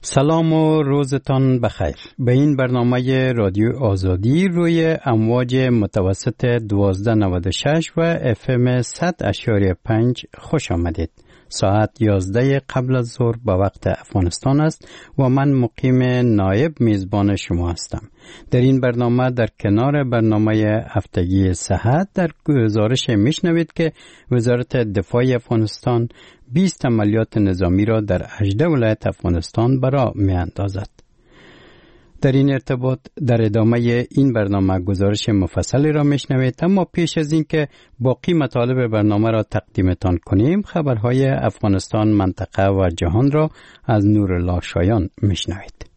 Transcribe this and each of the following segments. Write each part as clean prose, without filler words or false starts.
سلام و روزتان بخیر. به این برنامه رادیو آزادی روی امواج متوسط 1296 و FM 100.5 خوش آمدید. ساعت 11 قبل از ظهر به وقت افغانستان است و من مقیم نایب میزبان شما هستم. در این برنامه در کنار برنامه هفتگی صحت در گزارش میشنوید که وزارت دفاع افغانستان 20 عملیات نظامی را در 18 ولایت افغانستان برا می اندازد. در این ارتباط در ادامه این برنامه گزارش مفصلی را میشنوید، اما پیش از این که باقی مطالب برنامه را تقدیمتان کنیم خبرهای افغانستان، منطقه و جهان را از نورالله شایان میشنوید.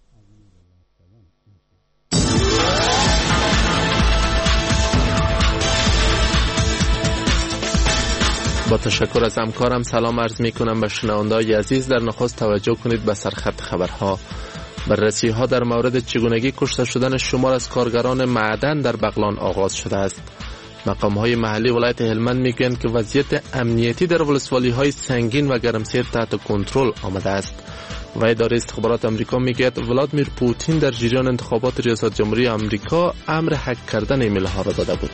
با تشکر از همکارم سلام عرض می کنم به شنونده‌های عزیز. در نخست توجه کنید به سرخط خبرها. بررسی‌ها در مورد چگونگی کشته شدن شمار از کارگران معدن در بغلان آغاز شده است. مقام‌های محلی ولایت هلمند میگویند که وضعیت امنیتی در ولسوالی‌های سنگین و گرمسیر تحت کنترل آمده است. و اداره استخبارات آمریکا میگوید ولادیمیر پوتین در جریان انتخابات ریاست جمهوری آمریکا امر هک کردن ایمیل‌ها را داده بود.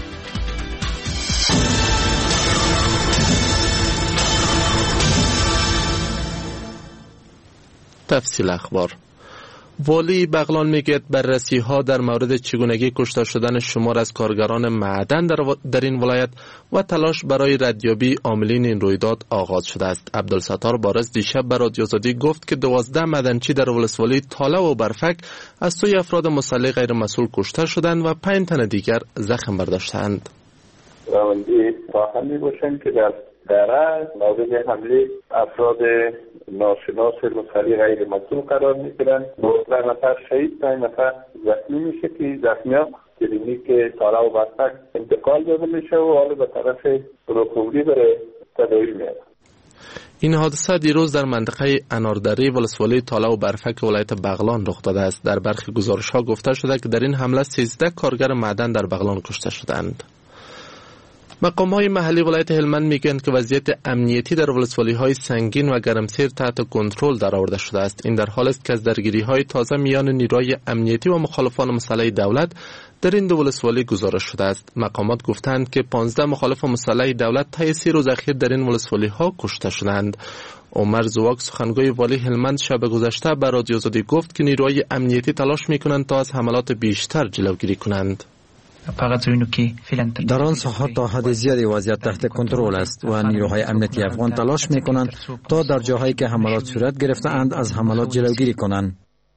تفصیل اخبار. والی بغلان میگوید بررسی‌ها در مورد چگونگی کشته شدن شمار از کارگران معدن در این ولایت و تلاش برای ردیابی عاملین این رویداد آغاز شده است. عبدالستار بارز دیشب به رادیو آزادی گفت که 12 معدنچی در ولسوالی تاله و برفک از سوی افراد مسلح غیر مسئول کشته شدند و 5 تن دیگر زخم برداشتند. راوندی فاهمی باشن که در دره مورد حمله افراد ناشناس مسلح غیر مسئول قرار میگیرن. 12 نفر شهید، 5 نفر زخمی میشه که زخمی‌ها کلینیک تاله و برفک انتقال داده میشه و حالا به طرف روکولی برای تداوی میاد. این حادثه دیروز در منطقه اناردری ولسوالی تاله و برفک ولایت بغلان رخ داده است. در برخی گزارش‌ها گفته شده که در این حمله 13 کارگر معدن در بغلان کشته شدند. مقام‌های محلی ولایت هلمند میگویند که وضعیت امنیتی در ولسوالی‌های سنگین و گرمسیر تحت کنترل درآورده شده است. این در حالی است که از درگیری‌های تازه میان نیروهای امنیتی و مخالفان مسلح دولت در این دو ولسوالی گزارش شده است. مقامات گفتند که 15 مخالف مسلح دولت طی 3 روز اخیر در این ولسوالی‌ها کشته شدند. عمر زواک سخنگوی والی هلمند شب گذشته به رادیو آزادی گفت که نیروهای امنیتی تلاش می‌کنند تا از حملات بیشتر جلوگیری کنند. در آن ساحات تا حد زیادی وضعیت تحت کنترل است و نیروهای امنیتی افغان تلاش می‌کنند تا در جاهایی که حملات صورت گرفته‌اند از حملات جلوگیری کنند.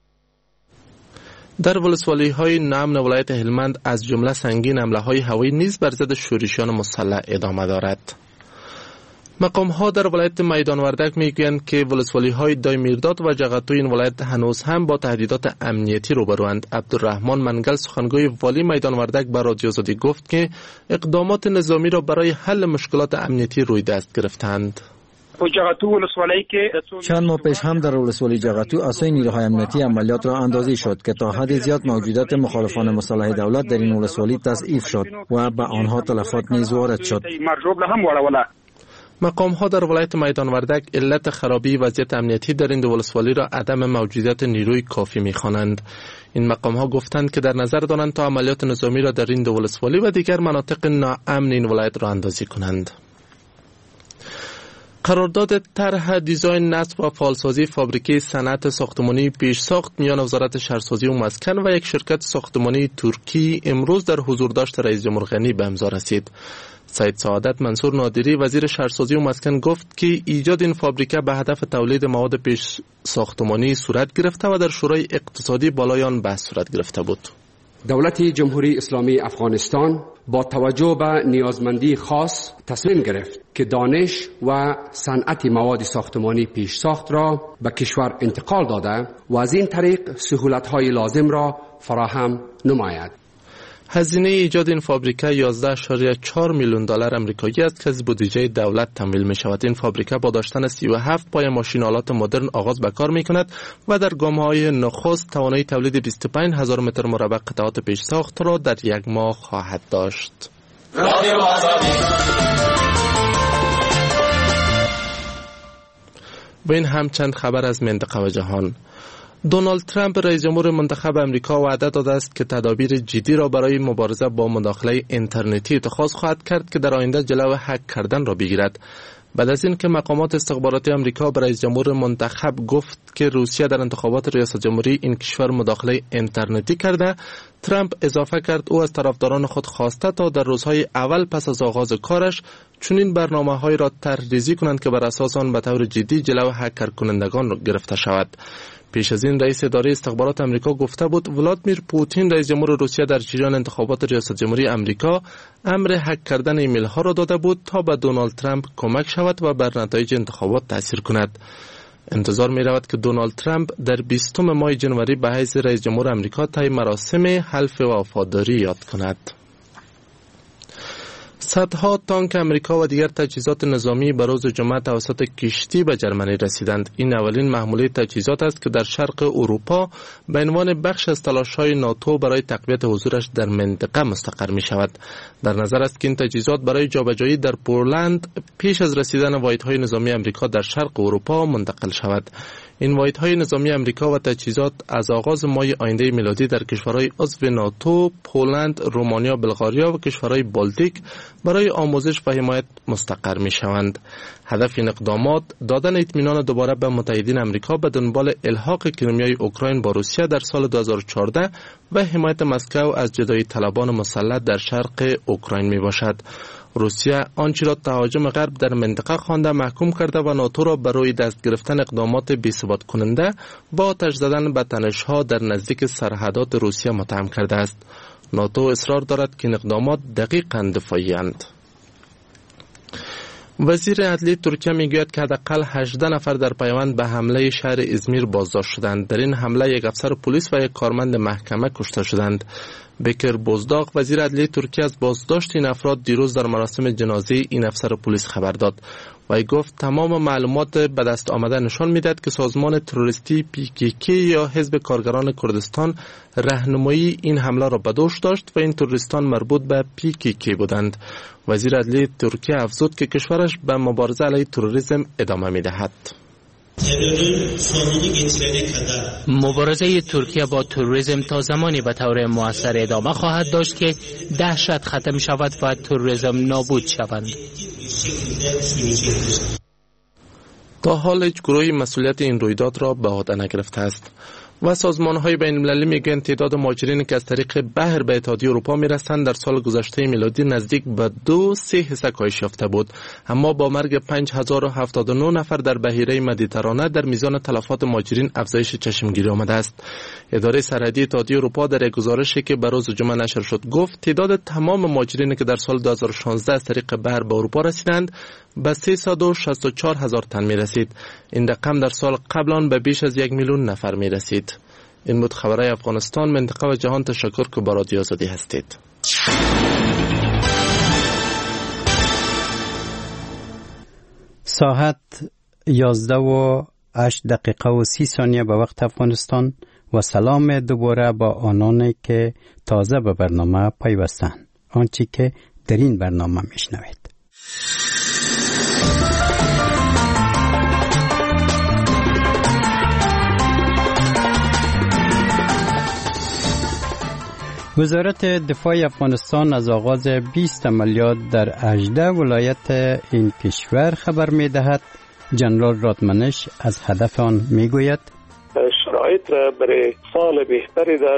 در ولسوالی‌های نامن ولایت هلمند از جمله سنگین حمله‌های هوایی نیز بر ضد شورشیان مسلح ادامه دارد. مقام‌ها در ولایت میدان وردک میگویند که ولسوالی‌های دای میرداد و جغتو این ولایت هنوز هم با تهدیدات امنیتی روبروند. عبدالرحمن منگل سخنگوی والی میدان وردک به رادیو آزادی گفت که اقدامات نظامی را برای حل مشکلات امنیتی روی دست گرفتند. چند ماه پیش هم در ولسوالی جغتو از سوی نیروهای امنیتی عملیات را اندازی شد که تا حد زیاد موجودیت مخالفان مسلح دولت در این ولسوالی تضعیف شد و به آنها تلفات نیز وارد شد. مقام‌ها در ولایت میدان وردک علت خرابی وضعیت امنیتی در این دو ولسوالی را عدم موجودیت نیروی کافی می‌خوانند. این مقام‌ها گفتند که در نظر دارند تا عملیات نظامی را در این دو ولسوالی و دیگر مناطق ناامن این ولایت را اندازی کنند. قرارداد طرح دیزاین نصب و فعالسازی فابریکه صنعت ساختمانی پیش ساخت میان وزارت شهرسازی و مسکن و یک شرکت ساختمانی ترکی امروز در حضورداشت رئیس جمهور غنی به امضا رسید. سید سعادت منصور نادری وزیر شهرسازی و مسکن گفت که ایجاد این فابریکه به هدف تولید مواد پیش ساختمانی صورت گرفته و در شورای اقتصادی بالای آن بحث صورت گرفته بود. دولت جمهوری اسلامی افغانستان با توجه به نیازمندی خاص تصمیم گرفت که دانش و صنعت مواد ساختمانی پیش ساخت را به کشور انتقال داده و از این طریق سهولت‌های لازم را فراهم نماید. هزینه ایجاد این فابریکه 11.4 میلیون دلار آمریکایی است که از بودجه دولت تمویل می شود. این فابریکه با داشتن 37 پای ماشین آلات مدرن آغاز به کار می کند و در گام‌های نخست توانایی تولید 25,000 متر مربع قطعات پیش ساخت را در یک ماه خواهد داشت. و این هم چند خبر از منطقه و جهان. دونالد ترامپ رئیس جمهور منتخب امریکا وعده داده است که تدابیر جدی را برای مبارزه با مداخله اینترنتی اتخاذ خواهد کرد که در آینده جلو هک کردن را بگیرد. بعد از این که مقامات استخباراتی امریکا به رئیس جمهور منتخب گفت که روسیه در انتخابات ریاست جمهوری این کشور مداخله اینترنتی کرده، ترامپ اضافه کرد او از طرفداران خود خواسته تا در روزهای اول پس از آغاز کارش چنین برنامه‌هایی را طرح‌ریزی کنند که بر اساس آن به طور جدی جلو هکر کنندگان را گرفته شود. پیش از این رئیس اداره استخبارات امریکا گفته بود ولادیمیر پوتین رئیس جمهور روسیه در جریان انتخابات ریاست جمهوری امریکا امر هک کردن ایمیل ها را داده بود تا به دونالد ترامپ کمک شود و بر نتایج انتخابات تاثیر کند. انتظار می رود که دونالد ترامپ در 20 ماه جنوری به حیث رئیس جمهور امریکا طی مراسم حلف وفاداری یاد کند. صدها تانک امریکا و دیگر تجهیزات نظامی به روز جمعه توسط کشتی به ژرمنی رسیدند. این اولین محموله تجهیزات است که در شرق اروپا به عنوان بخش از تلاش‌های ناتو برای تقویت حضورش در منطقه مستقر می شود. در نظر است که این تجهیزات برای جابجایی در پولند پیش از رسیدن واحدهای نظامی امریکا در شرق اروپا منتقل شود. این واحدهای نظامی امریکا و تجهیزات از آغاز ماه آینده میلادی در کشورهای عضو ناتو، پولند، رومانیا، بلغاریا و کشورهای بالتیک برای آموزش و حمایت مستقر می شوند. هدف این اقدامات دادن اطمینان دوباره به متحدین امریکا به دنبال الحاق کریمیای اوکراین با روسیه در سال 2014 و حمایت مسکو از جدایی طلبان مسلط در شرق اوکراین می باشد. روسیه آنچه را تهاجم غرب در منطقه خوانده محکوم کرده و ناتو را برای دست گرفتن اقدامات بی‌ثبات کننده با آتش زدن به تنش‌ها در نزدیک سرحدات روسیه متهم کرده است. ناتو اصرار دارد که این اقدامات دقیقاً دفاعی اند. وزیر عدلیه ترکیه میگوید که حداقل 18 نفر در پیوند به حمله شهر ازمیر بازداشت شدند. در این حمله یک افسر پلیس و یک کارمند محکمه کشته شدند. بکر بوزداغ وزیر عدلیه ترکیه از بازداشت این افراد دیروز در مراسم جنازه این افسر پلیس خبر داد. و گفت تمام معلومات به دست آمده نشان میدهد که سازمان تروریستی PKK یا حزب کارگران کردستان راهنمایی این حمله را به دوش داشت و این تروریستان مربوط به PKK بودند. وزیر عدلیه ترکیه افزود که کشورش به مبارزه علیه تروریسم ادامه میدهد. مبارزه ترکیه با تروریسم تا زمانی به طور مؤثر ادامه خواهد داشت که دهشت ختم شود و تروریسم نابود شود. تا حال هیچ گروهی مسئولیت این رویداد را به عهده نگرفته است. و سازمان‌های بین‌المللی میگویند تعداد مهاجرینی که از طریق بحر به اتحادیه اروپا میرسند در سال گذشته میلادی نزدیک به 2.3 حصه کاهش یافته بود، اما با مرگ 5079 نفر در بحیره مدیترانه در میزان تلفات مهاجرین افزایش چشمگیری آمده است. اداره سرحدی اتحادیه اروپا در یک گزارشی که به روز جمعه نشر شد گفت تعداد تمام مهاجرینی که در سال 2016 از طریق بحر به اروپا رسیدند به 364,000 تن می رسید. این رقم در سال قبل آن به بیش از 1 میلیون نفر می رسید. این بود خبرهای افغانستان، منطقه و جهان. تشکر که با رادیو آزادی هستید. ساعت 11:08 به وقت افغانستان و سلام دوباره با آنانی که تازه به برنامه پیوستند. آنچه که در این برنامه میشنوید. وزارت دفاع افغانستان از آغاز 20 عملیات در 18 ولایت این کشور خبر می دهد. جنرال رادمنش از هدف آن می گوید شرایط را برای سال بهتری در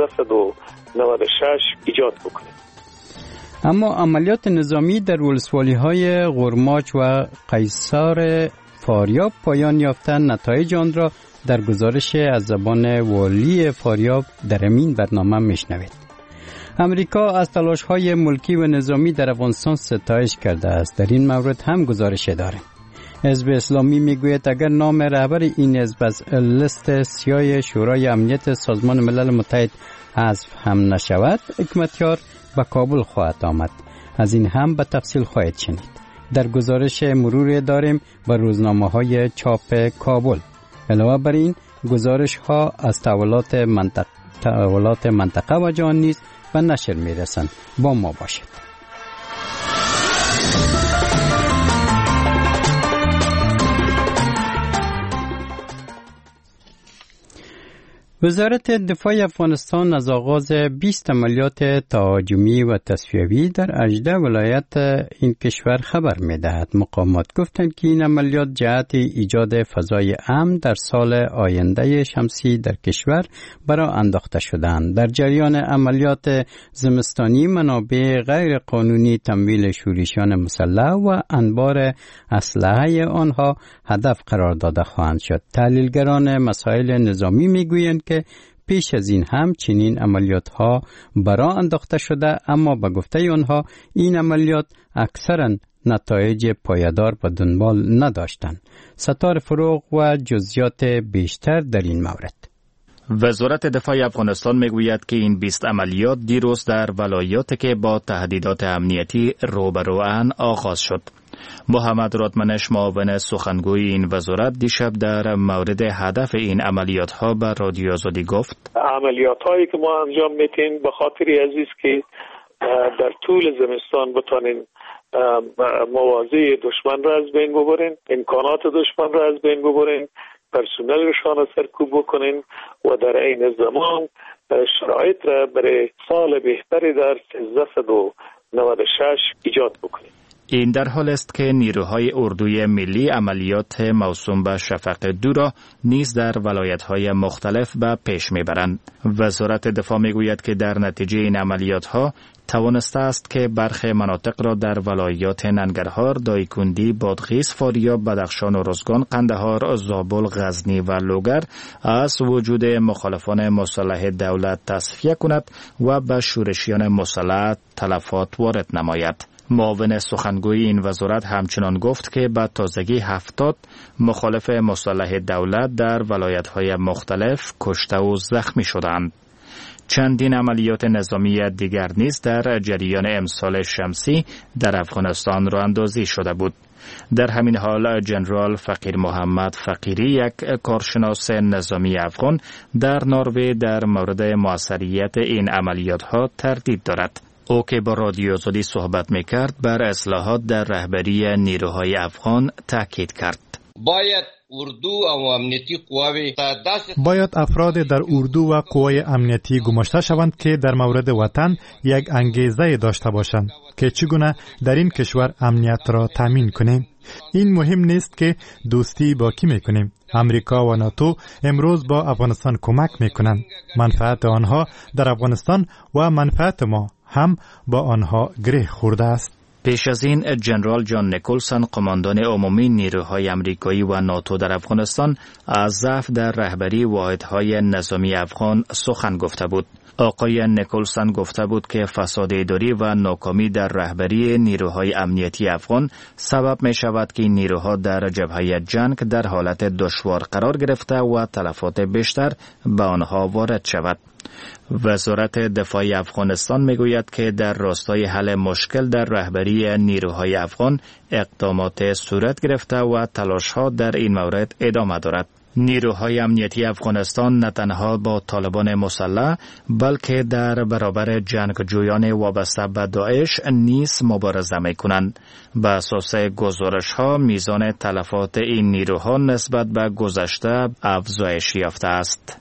1396 ایجاد بکنیم. اما عملیات نظامی در ولسوالی های غرماچ و قیصار فاریاب پایان یافته. نتایج آن را در گزارش از زبان والی فاریاب در این برنامه میشنوید. امریکا از تلاش‌های ملکی و نظامی در افغانستان ستایش کرده است. در این مورد هم گزارش داریم. حزب اسلامی میگوید اگر نام رهبر این حزب از لیست سیاه شورای امنیت سازمان ملل متحد حذف هم نشود، حکمتیار به کابل خواهد آمد. از این هم به تفصیل خواهید شنید. در گزارش مرور داریم به روزنامه‌های چاپ کابل. علاوه بر این گزارش ها از تحولات منطقه و جهان نیز به نشر می رسند. با ما باشید. وزارت دفاع افغانستان از آغاز 20 عملیات تهاجمی و تصفیوی در 18 ولایت این کشور خبر می‌دهد. مقامات گفتند که این عملیات جهت ایجاد فضای امن در سال آینده شمسی در کشور برای انداخته شدند. در جریان عملیات زمستانی منابع غیر قانونی تمویل شورشیان مسلح و انبار اسلحه آنها هدف قرار داده خواهند شد. تحلیلگران مسائل نظامی میگویند که پیش از این هم چنین عملیات ها برا انداخته شده، اما به گفته آنها این عملیات اکثرا نتایج پایدار به دنبال نداشتند. ستار فروغ و جزئیات بیشتر در این مورد. وزارت دفاع افغانستان میگوید که این 20 عملیات دیروز در ولایاتی که با تهدیدات امنیتی روبروان آغاز شد. محمد رادمنش معاون سخنگوی این وزارت دیشب در مورد هدف این عملیات ها به رادیو آزادی گفت: عملیات هایی که ما انجام میتیم به خاطر عزیز که در طول زمستان بتانیم موازی دشمن را از بین ببرین، امکانات دشمن را از بین ببرین، پرسنلشان را سرکوب بکنین و در عین زمان شرایط را برای سال بهتری در 1396 ایجاد بکنین. این در حال است که نیروهای اردوی ملی عملیات موسوم به شفق 2 را نیز در ولایت‌های مختلف به پیش می‌برند. وزارت دفاع می‌گوید که در نتیجه این عملیات‌ها توانسته است که برخی مناطق را در ولایات ننگرهار، دایکندی، بادغیس، فاریاب، بدخشان و روزگان، قندهار، زابل، غزنی و لوگر از وجود مخالفان مسلح دولت تصفیه کند و به شورشیان مسلح تلفات وارد نماید. معاون سخنگوی این وزارت همچنان گفت که به تازگی 70 مخالف مسلح دولت در ولایت‌های مختلف کشته و زخمی شدند. چندین عملیات نظامی دیگر نیز در جریان امسال شمسی در افغانستان راه اندازی شده بود. در همین حال جنرال فقیر محمد فقیری، یک کارشناس نظامی افغان، در نروژ در مورد موثریت این عملیات ها تردید دارد. او که با رادیو آزادی صحبت میکرد بر اصلاحات در رهبری نیروهای افغان تاکید کرد. باید افراد در اردو و قوای امنیتی گماشته شوند که در مورد وطن یک انگیزه داشته باشند که چگونه در این کشور امنیت را تامین کنیم. این مهم نیست که دوستی با کی میکنیم. امریکا و ناتو امروز با افغانستان کمک میکنند. منفعت آنها در افغانستان و منفعت ما هم با آنها گره خورده است. پیش از این جنرال جان نیکلسون، قماندان عمومی نیروهای امریکایی و ناتو در افغانستان، از ضعف در رهبری واحدهای نظامی افغان سخن گفته بود. آقای نیکلسون گفته بود که فساد اداری و ناکامی در رهبری نیروهای امنیتی افغان سبب می شود که نیروها در جبهه جنگ در حالت دشوار قرار گرفته و تلفات بیشتر به آنها وارد شود. وزارت دفاع افغانستان میگوید که در راستای حل مشکل در رهبری نیروهای افغان اقدامات صورت گرفته و تلاش‌ها در این مورد ادامه دارد. نیروهای امنیتی افغانستان نه تنها با طالبان مسلح بلکه در برابر جنگجویان وابسته به داعش نیز مبارزه می‌کنند. به اساس گزارش‌ها میزان تلفات این نیروها نسبت به گذشته افزایش یافته است.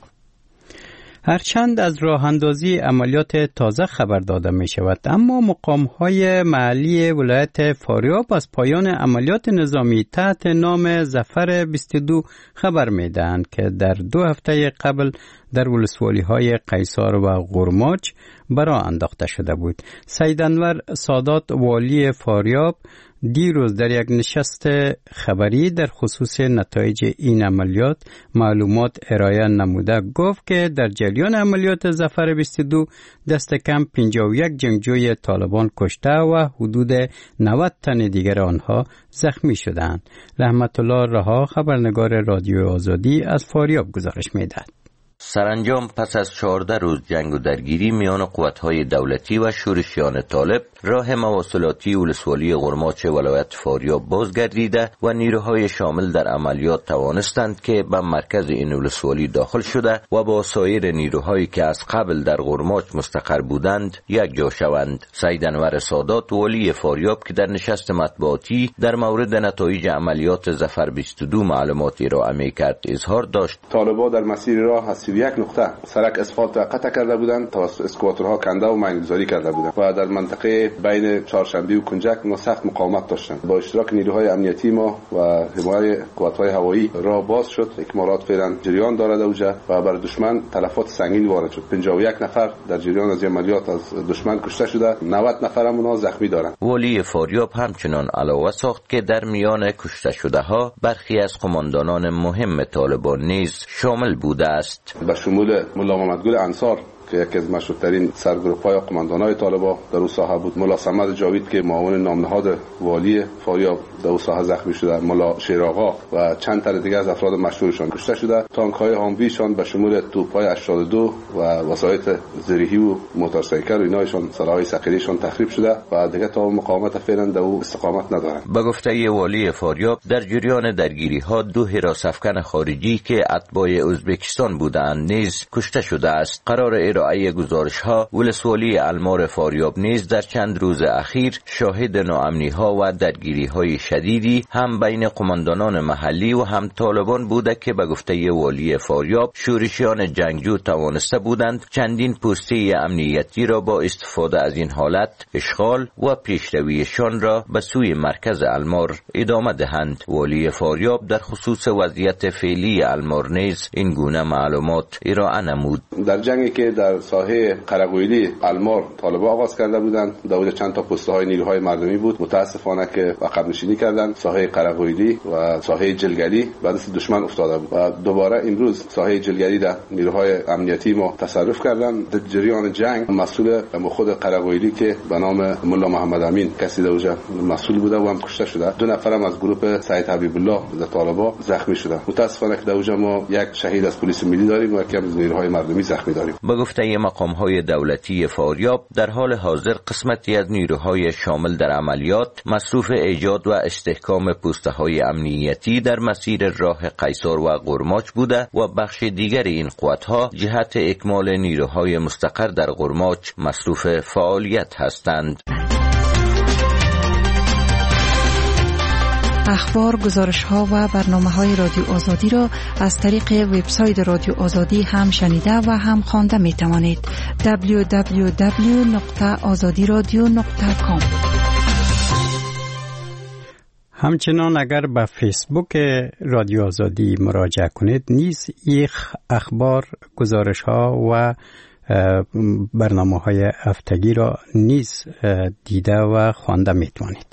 هرچند از راه اندازی عملیات تازه خبر داده می شود، اما مقام‌های محلی ولایت فاریاب از پایان عملیات نظامی تحت نام ظفر 22 خبر می دهند که در 2 هفته قبل در ولسوالی‌های قیصار و غرماچ برا انداخته شده بود. سید انور سادات والی فاریاب دیروز در یک نشست خبری در خصوص نتایج این عملیات معلومات ارائه نموده گفت که در جریان عملیات ظفر 22 دست کم 51 جنگجوی طالبان کشته و حدود 90 تن دیگر آنها زخمی شدند. رحمت الله رها، خبرنگار رادیو آزادی، از فاریاب گزارش می‌دهد. سرانجام پس از 14 روز جنگ و درگیری میان قوت‌های دولتی و شورشیان طالب، راه مواصلاتی ولسوالی غرماچ ولایت فاریاب بازگردیده و نیروهای شامل در عملیات توانستند که به مرکز این ولسوالی داخل شده و با سایر نیروهایی که از قبل در غرماچ مستقر بودند یک جا شوند. سید انور سادات والی فاریاب که در نشست مطبوعاتی در مورد نتایج عملیات ظفر 22 معلوماتی ارائه می‌کرد اظهار داشت: طالبان در مسیر راه 31 نقطه سرک اسفالت قطع کرده بودند، توسط اسکواتورها کنده و مینگذاری کرده بودند و در منطقه بین چهارشنبه و کنجک ما سخت مقاومت داشتند. با اشتراک نیروهای امنیتی ما و حمایت قوات‌های هوایی راه باز شد. اکمالات فعلا جریان دارد اوجه و بر دشمن تلفات سنگین وارد شد. 51 نفر در جریان از عملیات از دشمن کشته شده، 90 نفرمون زخمی دارند. والی فاریاب همچنان علاوه ساخت که در میان کشته شده ها برخی از قماندانان مهم طالبان نیز شامل بوده است. به شمول ملا محمدگل انصار که یکی از مشهورترین سرگروه‌های قماندان‌های طالبان در اون ساحه بود، ملا صمد جاوید که معاون نامنهاد والی فاریاب در اون ساحه زخمی شده، ملا شیرآقا و چند تن دیگر از افراد مشهورشان کشته شده. تانک‌های هامویشان به شمول توپ‌های 82 و وسایط زرهی و موتورسیکل و اینایشان سلاح‌های ثقیلشان تخریب شده و دیگه تا مقاومت فعلا در اون استقامت ندارند. به گفته والی فاریاب در جریان درگیری‌ها 2 حراسافکن خارجی که اتباع ازبکستان بودند نیز کشته شده است. قرار ارائه گزارش‌ها ولسوالی المار فاریاب نیز در چند روز اخیر شاهد ناامنی‌ها و درگیری‌های شدیدی هم بین قماندانان محلی و هم طالبان بوده که به گفته والی فاریاب شورشیان جنگجو توانسته بودند چندین پوسته امنیتی را با استفاده از این حالت اشغال و پیشرویشان را به سوی مرکز المار ادامه دهند. والی فاریاب در خصوص وضعیت فعلی المار نیز این گونه معلومات ارائه نمود. در جنگی که در ساحه قرقویلی المار طالبان آغاز کرده بودند، در چند تا پسته های نیروهای مردمی بود، متاسفانه که عقب نشینی کردند. ساحه قرقویلی و ساحه جلگلی به دست دشمن افتاده بود و دوباره امروز ساحه جلگلی در نیروهای امنیتی ما تصرف کردند. در جریان جنگ مسئول خود قرقویلی که به نام ملا محمد امین کسی در اونجا مسئول بوده و هم کشته شده. 2 نفرم از گروه سید حبیب الله در طالبان زخمی شده. متاسفانه که در اونجا ما یک شهید از پلیس ملی داریم و یکی از نیروهای مردمی زخمی داریم. به گفته مقام‌های دولتی فاریاب در حال حاضر قسمتی از نیروهای شامل در عملیات مصروف ایجاد و استحکام پوسته‌های امنیتی در مسیر راه قیصر و قرماچ بوده و بخش دیگر این قوت‌ها جهت اکمال نیروهای مستقر در قرماچ مصروف فعالیت هستند. اخبار، گزارش‌ها و برنامه‌های رادیو آزادی را از طریق وبسایت رادیو آزادی هم شنیده و هم خوانده می‌توانید. www.azadiradio.com. همچنان اگر به فیسبوک رادیو آزادی مراجعه کنید نیز این اخبار، گزارش‌ها و برنامه‌های هفتگی را نیز دیده و خوانده می‌توانید.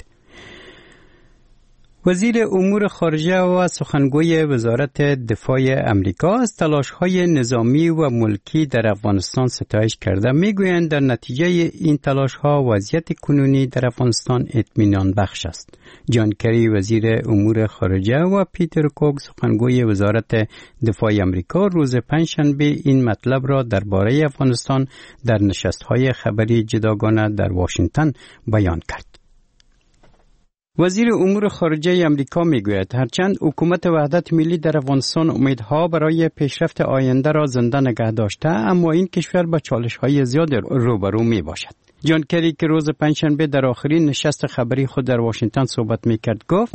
وزیر امور خارجه و سخنگوی وزارت دفاع امریکا از تلاش‌های نظامی و ملکی در افغانستان ستایش کرده. می‌گویند در نتیجه این تلاش‌ها وضعیت کنونی در افغانستان اطمینان بخش است. جان کری وزیر امور خارجه و پیتر کوک سخنگوی وزارت دفاع امریکا روز پنجشنبه این مطلب را درباره افغانستان در نشست‌های خبری جداگانه در واشنگتن بیان کرد. وزیر امور خارجه امریکا میگوید هرچند حکومت وحدت ملی در افغانستان امیدها برای پیشرفت آینده را زنده نگه داشته، اما این کشور با چالش‌های زیاد روبرو میباشد. جان کری که روز پنجشنبه در آخرین نشست خبری خود در واشنگتن صحبت میکرد گفت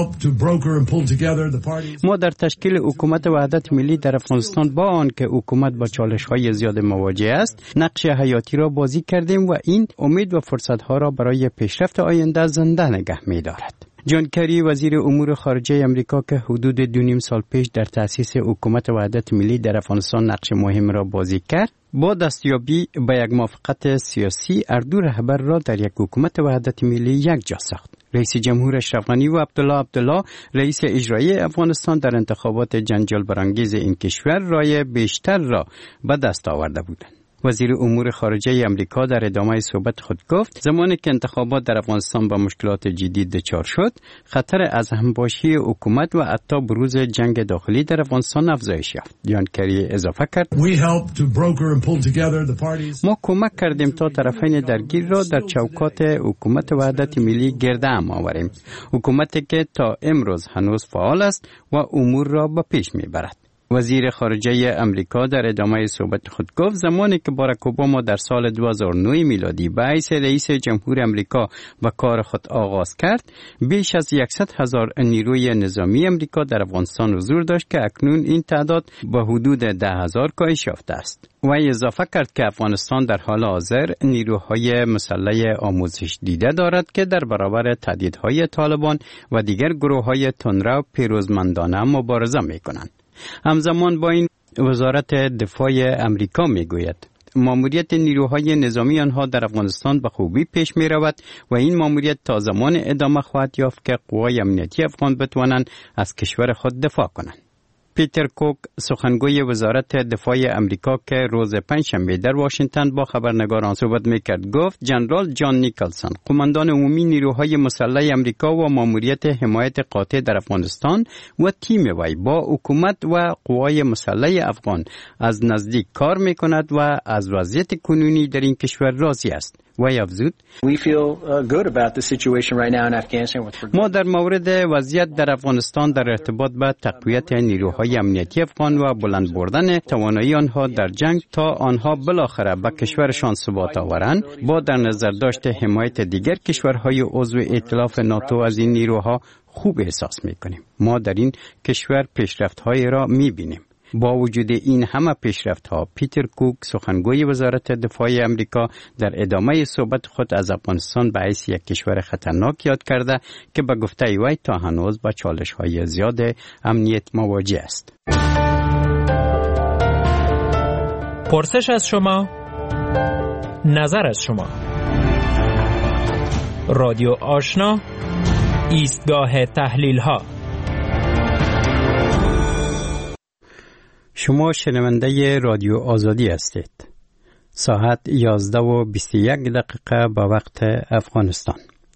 ما در تشکیل حکومت وحدت ملی در افغانستان با آنکه حکومت با چالش‌های زیاد مواجه است نقش حیاتی را بازی کردیم و این امید و فرصت‌ها را برای پیشرفت آینده زنده نگه می‌دارد. جان کری وزیر امور خارجه امریکا که حدود 2.5 سال پیش در تأسیس حکومت وحدت ملی در افغانستان نقش مهم را بازی کرد، با دستیابی به یک موافقت سیاسی اردو رهبر را در یک حکومت وحدت ملی یک جا ساخت. رئیس جمهور اشرف غنی و عبدالله رئیس اجرایی افغانستان در انتخابات جنجال برانگیز این کشور رای بیشتر را به دست آورده بودند. وزیر امور خارجه امریکا در ادامه صحبت خود گفت زمانی که انتخابات در افغانستان با مشکلات جدید دچار شد، خطر از همباشی حکومت و حتی بروز جنگ داخلی در افغانستان افزایش یافت. جان کری اضافه کرد ما کمک کردیم تا طرفین درگیر را در چوکات حکومت وحدت ملی گرد هم آوریم، حکومتی که تا امروز هنوز فعال است و امور را به پیش میبرد. وزیر خارجه امریکا در ادامه صحبت خود گفت زمانی که باراک اوباما در سال 2009 میلادی به حیث رئیس جمهور امریکا به کار خود آغاز کرد، بیش از 100,000 نیروی نظامی امریکا در افغانستان حضور داشت که اکنون این تعداد به حدود 10,000 کاهش یافته است. و اضافه کرد که افغانستان در حال حاضر نیروهای مسلح آموزش دیده دارد که در برابر تهدیدهای طالبان و دیگر گروه‌های تندرو پیروزمندانه مبارزه می‌کنند. همزمان با این وزارت دفاع امریکا میگوید ماموریت نیروهای نظامی آنها در افغانستان به خوبی پیش می رود و این ماموریت تا زمان ادامه خواهد یافت که قوای امنیتی افغان بتوانند از کشور خود دفاع کنند. پیتر کوک سخنگوی وزارت دفاع امریکا که روز پنجشنبه در واشنگتن با خبرنگاران صحبت میکرد گفت جنرال جان نیکلسون قماندان عمومی نیروهای مسلح امریکا و ماموریت حمایت قاطع در افغانستان و تیم وی با حکومت و قوای مسلح افغان از نزدیک کار میکند و از وضعیت کنونی در این کشور راضی است. وی افزود ما در مورد وضعیت در افغانستان در ارتباط با تقویت نیروهای امنیتی افغان و بلند بردن توانایی آنها در جنگ تا آنها بالاخره به کشورشان ثبات آورند با در نظر داشت حمایت دیگر کشورهای عضو ائتلاف ناتو از این نیروها خوب احساس می‌کنیم. ما در این کشور پیشرفت‌هایی را می‌بینیم. با وجود این همه پیشرفت‌ها، پیتر کوک سخنگوی وزارت دفاع امریکا در ادامه صحبت خود از افغانستان به حیث یک کشور خطرناک یاد کرده که به گفته وی تا هنوز با چالش‌های زیاد امنیت مواجه است. پرسش از شما، نظر از شما. رادیو آشنا، ایستگاه تحلیل‌ها. شما شنونده رادیو آزادی هستید. ساعت 11:21 به وقت افغانستان.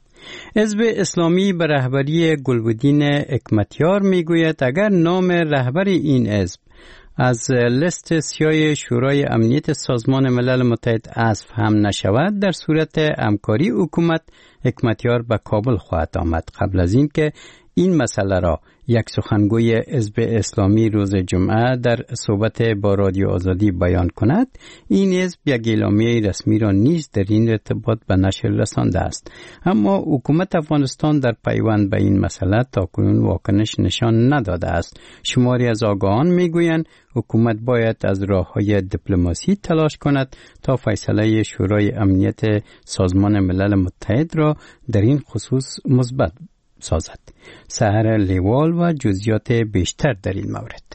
حزب اسلامی به رهبری گلبدین حکمتیار میگوید اگر نام رهبر این حزب از لیست سیاه شورای امنیت سازمان ملل متحد حذف هم نشود، در صورت همکاری حکومت حکمتیار به کابل خواهد آمد. قبل از این که این مسئله را یک سخنگوی حزب اسلامی روز جمعه در صحبت با رادیو آزادی بیان کند، این حزب یک اعلامیه رسمی را نیز در این ارتباط به نشر رسانده است. اما حکومت افغانستان در پیوند به این مسئله تاکنون واکنش نشان نداده است. شماری از آگاهان میگویند حکومت باید از راه‌های دیپلماسی تلاش کند تا فیصله شورای امنیت سازمان ملل متحد را در این خصوص مثبت سازد. سحر لیوال و جزئیات بیشتر در این مورد.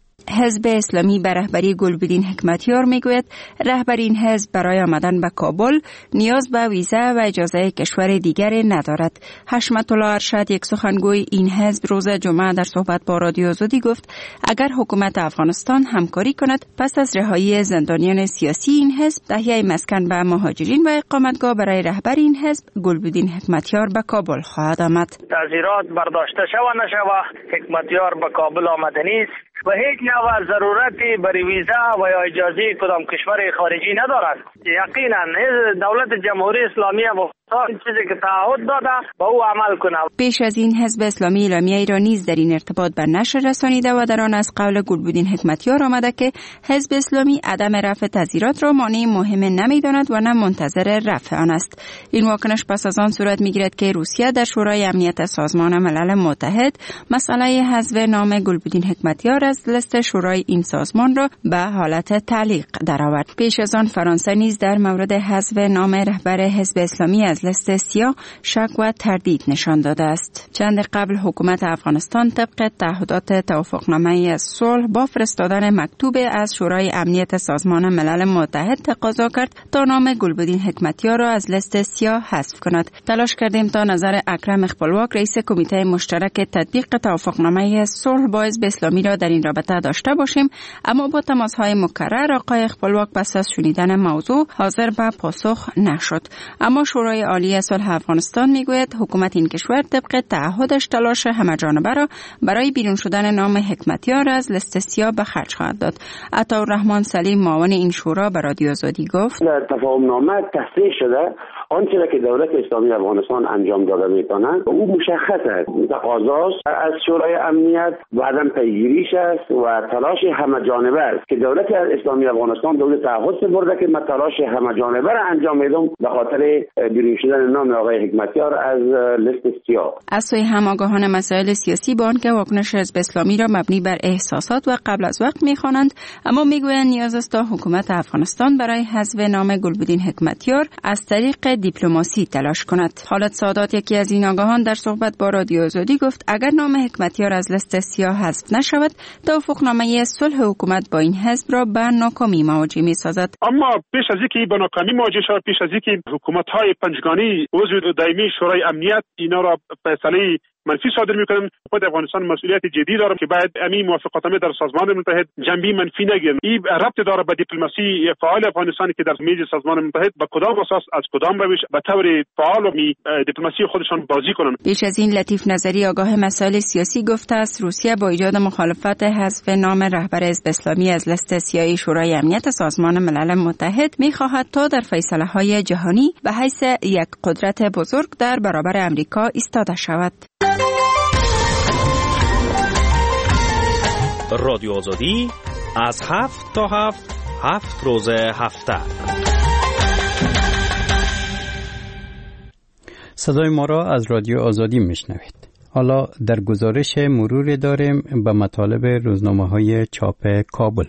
حزب اسلامی به رهبری گلبدین حکمتیار میگوید رهبر این حزب برای آمدن به کابل نیاز به ویزا و اجازه کشور دیگر ندارد. حشمت الله ارشد، یک سخنگوی این حزب، روز جمعه در صحبت با رادیو آزادی گفت اگر حکومت افغانستان همکاری کند پس از رهایی زندانیان سیاسی این حزب تهیه مسکن به مهاجرین و اقامتگاه برای رهبر این حزب گلبدین حکمتیار به کابل خواهد آمد. تغییرات برداشته شود نشود، حکمتیار به کابل آمده نیست و هیچ نوع ضرورتی برای ویزا و یا اجازه کدام کشور خارجی ندارد. یقینا دولت جمهوری اسلامی افغانستان چیزی که تعهد داده با او عمل کنه. پیش از این حزب اسلامی اعلامیه‌ای را نیز در این ارتباط به نشر رسانیده و در آن از قول گلبدین حکمتیار آمده که حزب اسلامی عدم رفع تظاهرات را مانع مهم نمی‌داند و نه منتظر رفع آن است. این واکنش پس از آن صورت می‌گیرد که روسیه در شورای امنیت سازمان ملل متحد مسئله حذف نام گلبدین حکمتیار از لیست شورای این سازمان را به حالت تعلیق درآورد. پیش از آن فرانسه نیز در مورد حذف نام رهبر حزب اسلامی از لیست سیاه شک و تردید نشان داده است. چند قبل حکومت افغانستان طبق تعهدات توافقنامه از صلح با فرستادن مکتوب از شورای امنیت سازمان ملل متحد تقاضا کرد تا نام گلبدین حکمتیار را از لیست سیاه حذف کند. تلاش کردیم تا نظر اکرم اقبالواک، رئیس کمیته مشترک تطبیق توافقنامه از صلح با حزب اسلامی را در این رابطه داشته باشیم، اما با تماس‌های مکرر آقای اقبالواک پس از شنیدن موضوع حاضر به پاسخ نشد. اما شورای عالی صلح افغانستان میگوید حکومت این کشور طبق تعهدش تلاش همه‌جانبه را برای بیرون شدن نام حکمتیار از لیست سیاه به خرج خواهد داد. عطاالرحمن سلیم، معاون این شورا، به رادیو آزادی گفت در تفاهمنامه تصریح شده آنچه که دولت اسلامی افغانستان انجام داده میتونه او مشخص است، تقاضاست از شورای امنیت و عدم پیگیریش است و تلاش همه جانبه است که دولت اسلامی افغانستان دولت تعهد سپرده که من تلاش همه جانبه را انجام میدم به خاطر بیرون شدن نام آقای حکمتیار از لیست سیاه. از سوی هم آگاهان مسائل سیاسی با آنکه واکنش حزب اسلامی را مبنی بر احساسات و قبل از وقت میخوانند، اما میگویند نیاز است تا حکومت افغانستان برای حذف نام گلبدین حکمتیار از طریق دیپلماسی تلاش کند. حالت سادات، یکی از این آگاهان، در صحبت با رادیو آزادی گفت اگر نام حکمتیار از لیست سیاه حذف نشود، توافقنامه صلح حکومت با این حزب را به ناکامی مواجه می‌سازد. اما پیش از اینکه به ناکامی مواجه شود، پیش از اینکه حکومت‌های پنجگانی عضو دائمی شورای امنیت اینا را فیصله منفی صادر میکنن، خود افغانستان مسئولیت جدی داره که باید همین موافقتنامه در سازمان متحد جنبی منفی نگیرن. این ربط داره به دیپلماسی فعال افغانستان که در میز سازمان متحد به کدام اساس از کدام روش به طور فعال و دیپلماسی خودشان بازی کنن. پیش از این لطیف نظری آگاه مسائل سیاسی گفته است روسیه با ایجاد مخالفت حذف نام رهبر حزب اسلامی از لیست سیاه شورای امنیت سازمان ملل متحد میخواهد تا در فیصله‌های جهانی به حیث یک قدرت بزرگ در برابر امریکا ایستاده شود. رادیو آزادی از 7 تا 7 روز هفته. صدای ما را از رادیو آزادی میشنوید. حالا در گزارش مرور داریم به مطالب روزنامه‌های چاپ کابل.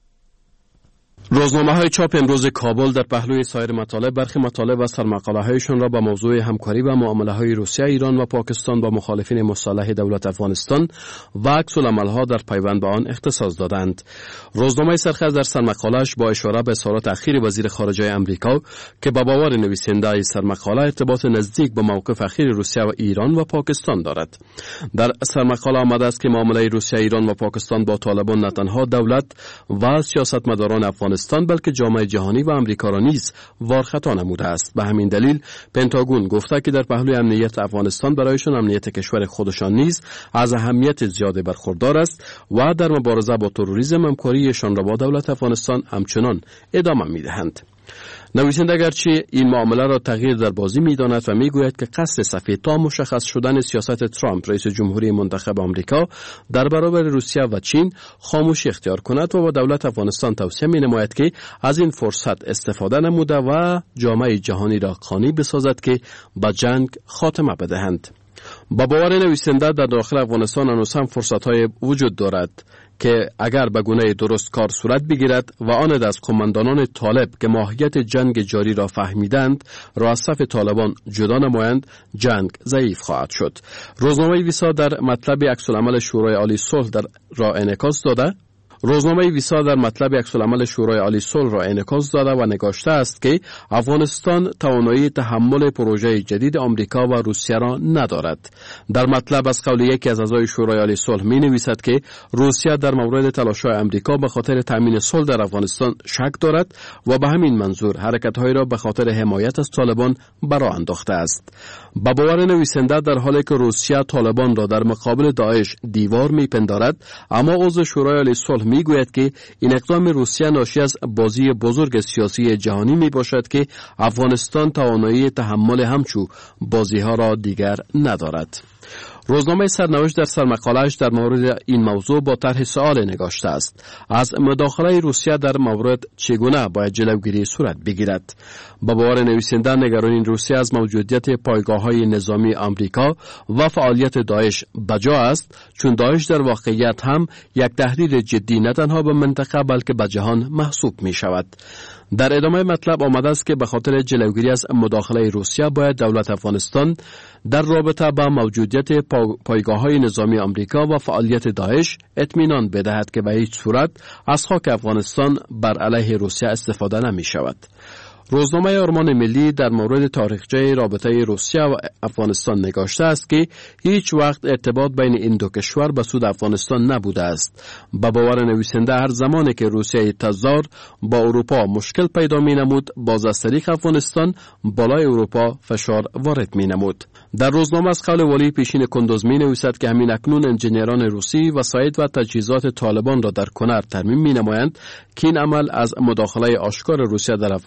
روزنامه‌های چاپ امروز کابل در پهلوی سایر مطالب برخی مطالب و سرمقاله‌هایشان را با موضوع همکاری و معامله‌های روسیه، ایران و پاکستان با مخالفین مصالحه دولت افغانستان و عکس‌العمل‌ها در پیوند به آن اختصاص دادند. روزنامه سرخط در سرمقاله‌اش با اشاره به اظهارات اخیر وزیر خارجه آمریکا که با باور نویسنده سرمقاله ارتباط نزدیک با موقف اخیر روسیه و ایران و پاکستان دارد. در سرمقاله آمده است که معامله روسیه، ایران و پاکستان با طالبان نه تنها دولت و سیاستمداران افغانستان بلکه جامعه جهانی و امریکا را نیز وارخطا نموده است. به همین دلیل پنتاگون گفته که در پهلوی امنیت افغانستان برایشان امنیت کشور خودشان نیز از اهمیت زیاده برخوردار است و در مبارزه با تروریسم همکاریشان را با دولت افغانستان همچنان ادامه می‌دهند. نویسنده گرچه این معامله را تغییر در بازی می‌داند و می‌گوید که قصد سفید تا مشخص شدن سیاست ترامپ رئیس جمهوری منتخب آمریکا در برابر روسیه و چین خاموشی اختیار کند و با دولت افغانستان توصیه می‌نماید که از این فرصت استفاده نموده و جامعه جهانی را قانع بسازد که به جنگ خاتمه بدهند. با باور نویسنده در داخل افغانستان هنوز هم فرصت‌های وجود دارد که اگر به گونه درست کار صورت بگیرد و آن از قماندانان طالب که ماهیت جنگ جاری را فهمیدند را از صف طالبان جدا نمایند، جنگ ضعیف خواهد شد. روزنامه ویسا در مطلب عکس‌العمل شورای عالی صلح را انعکاس داده روزنامه ویسا در مطلب عکس‌العمل شورای عالی صلح را انعکاس داده و نگاشته است که افغانستان توانایی تحمل پروژه جدید آمریکا و روسیه را ندارد. در مطلب از قول یکی از اعضای شورای عالی صلح می نویسد که روسیه در مورد تلاش‌های آمریکا به خاطر تامین صلح در افغانستان شک دارد و به همین منظور حرکت‌های را به خاطر حمایت از طالبان برآ انداخته است. با باور نویسنده در حالی که روسیه طالبان را در مقابل داعش دیوار می‌پندارد، اما عضو شورای عالی صلح میگوید که این اقدام روسیه ناشی از بازی بزرگ سیاسی جهانی می باشد که افغانستان توانایی تحمل همچو بازی ها را دیگر ندارد. روزنامه سرنوشت در سرمقاله‌اش در مورد این موضوع با طرح سوال نگاشته است: از مداخله روسیه در مورد چگونه باید جلوگیری صورت بگیرد؟ با باور نویسنده نگرانی روسیه از موجودیت پایگاه‌های نظامی آمریکا و فعالیت داعش بجا است، چون داعش در واقعیت هم یک تهدید جدی نه تنها به منطقه بلکه به جهان محسوب می شود. در ادامه مطلب آمده است که به خاطر جلوگیری از مداخله روسیه باید دولت افغانستان در رابطه با موجودیت پایگاه‌های نظامی آمریکا و فعالیت داعش اطمینان بدهد که به هیچ صورت از خاک افغانستان بر علیه روسیه استفاده نمی شود. روزنامه آرمان ملی در مورد تاریخچه رابطه روسیه و افغانستان نگاشته است که هیچ وقت ارتباط بین این دو کشور به سود افغانستان نبوده است. با باور نویسنده هر زمانی که روسیه تزار با اروپا مشکل پیدا می نمود، باز از طریق افغانستان بالای اروپا فشار وارد می نمود. در روزنامه از قول والی پیشین کندوز می نویسد که همین اکنون انجینران روسی وسایل و تجهیزات طالبان را در کنر ترمیم می نمایند که این عمل از مداخله آشکار روسیه در افغانستان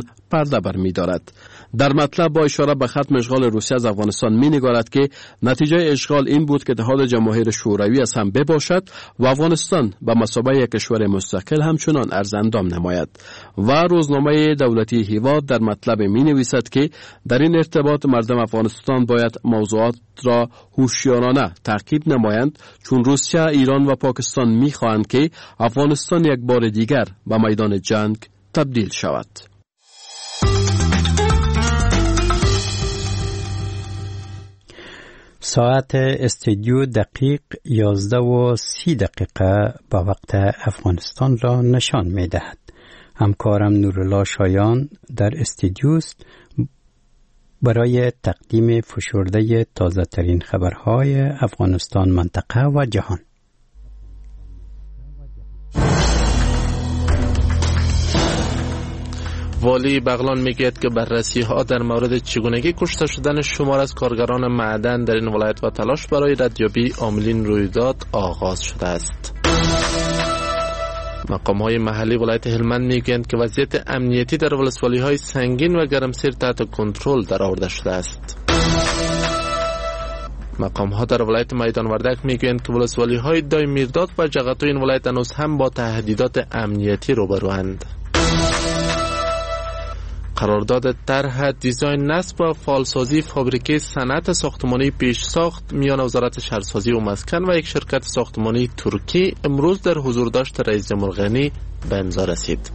پرده بر می دارد. در مطلب با اشاره به ختم اشغال روسیه از افغانستان می نگارد که نتیجه اشغال این بود که اتحاد جماهیر شوروی از هم بباشد و افغانستان به مثابه یک کشور مستقل همچنان ارزاندام نماید. و روزنامه دولتی هیواد در مطلب می نویسد که در این ارتباط مردم افغانستان باید موضوعات را هوشیارانه تعقیب نمایند، چون روسیه، ایران و پاکستان می خواهند که افغانستان یک بار دیگر به میدان جنگ تبدیل شود. ساعت استودیو دقیق 11:30 با وقت افغانستان را نشان می دهد. همکارم نورالله شایان در استودیو است برای تقدیم فشرده تازه ترین خبرهای افغانستان، منطقه و جهان. والی بغلان میگوید که بررسی ها در مورد چگونگی کشته شدن شمار از کارگران معدن در این ولایت و تلاش برای ردیابی عاملین رویداد آغاز شده است. مقام های محلی ولایت هلمند میگویند که وضعیت امنیتی در ولسوالی های سنگین و گرمسیر تحت کنترل درآورده شده است. مقام ها در ولایت میدان وردک میگویند که ولسوالی های دای میرداد و جغتو این ولایت هنوز هم با تهدیدات امنیتی روبروند. قرارداد طرح دیزاین نصب و فعالسازی فابریکه صنعت ساختمانی پیش ساخت میان وزارت شهرسازی و مسکن و یک شرکت ساختمانی ترکی امروز در حضور داشت رئیس جمهور غنی به امضا رسید.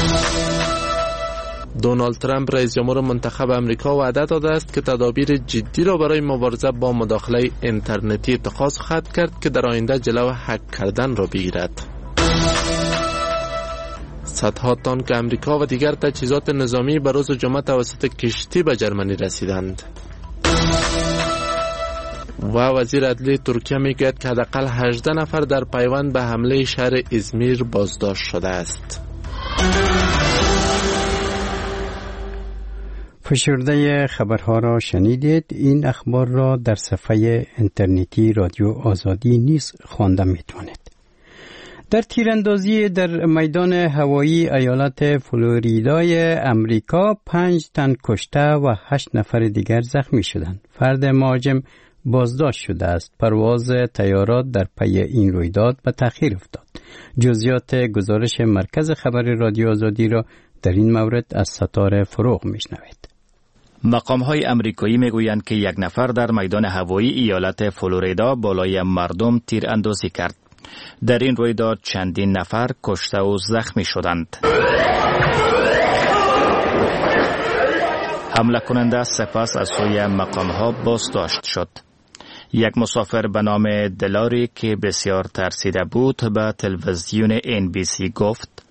دونالد ترامپ رئیس جمهور منتخب امریکا وعده داده است که تدابیر جدی را برای مبارزه با مداخله اینترنتی اتخاذ خواهد کرد که در آینده جلو هک کردن را بگیرد. صدها تانک امریکا و دیگر تجهیزات نظامی به روز جمعه توسط کشتی به جرمنی رسیدند. و وزیر عدلیه ترکیه میگوید که حداقل 18 نفر در پیوند به حمله شهر ازمیر بازداشت شده است. فشرده خبرها را شنیدید. این اخبار را در صفحه اینترنتی رادیو آزادی نیز خوانده میتوانید. در تیراندازی در میدان هوایی ایالت فلوریدای امریکا 5 تن کشته و 8 نفر دیگر زخمی شدند. فرد مهاجم بازداشت شده است. پرواز طیارات در پی این رویداد به تأخیر افتاد. جزئیات گزارش مرکز خبر رادیو آزادی را در این مورد از ستاره فروغ میشنوید. مقام‌های امریکایی میگویند که 1 نفر در میدان هوایی ایالت فلوریدا بالای مردم تیراندازی کرد. در این رویداد چندین نفر کشته و زخمی شدند. حمله کننده سپس از سوی مقام‌ها بازداشت شد. یک مسافر به نام دلاری که بسیار ترسیده بود به تلویزیون NBC گفت: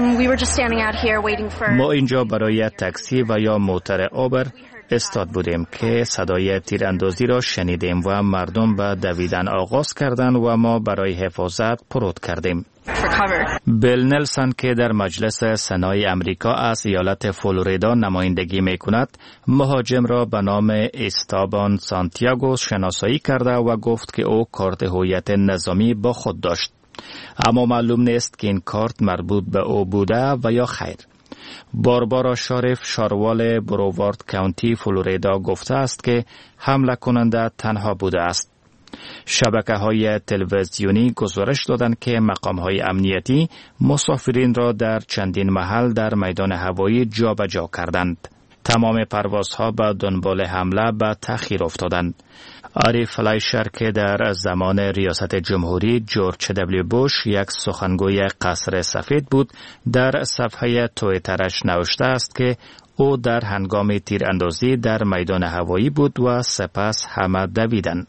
ما اینجا برای تاکسی و یا موتور اوبر استاد بودیم که صدای تیراندازی را شنیدیم و مردم به دویدن آغاز کردند و ما برای حفاظت پرود کردیم. بیل نلسون که در مجلس سنای امریکا از ایالت فلوریدا نمایندگی می کند، مهاجم را به نام استابان سانتیاگو شناسایی کرده و گفت که او کارت هویت نظامی با خود داشت. اما معلوم نیست که این کارت مربوط به او بوده و یا خیر. باربارا شاریف شاروال برووارد کانتی فلوریدا گفته است که حمله کننده تنها بوده است. شبکه‌های تلویزیونی گزارش دادند که مقام‌های امنیتی مسافرین را در چندین محل در میدان هوایی جابجا کردند. تمام پروازها به دنبال حمله به تأخیر افتادند. آری فلایشر که در زمان ریاست جمهوری جورج دبلیو بوش یک سخنگوی قصر سفید بود، در صفحه توییترش نوشته است که او در هنگام تیراندازی در میدان هوایی بود و سپس همه دویدند.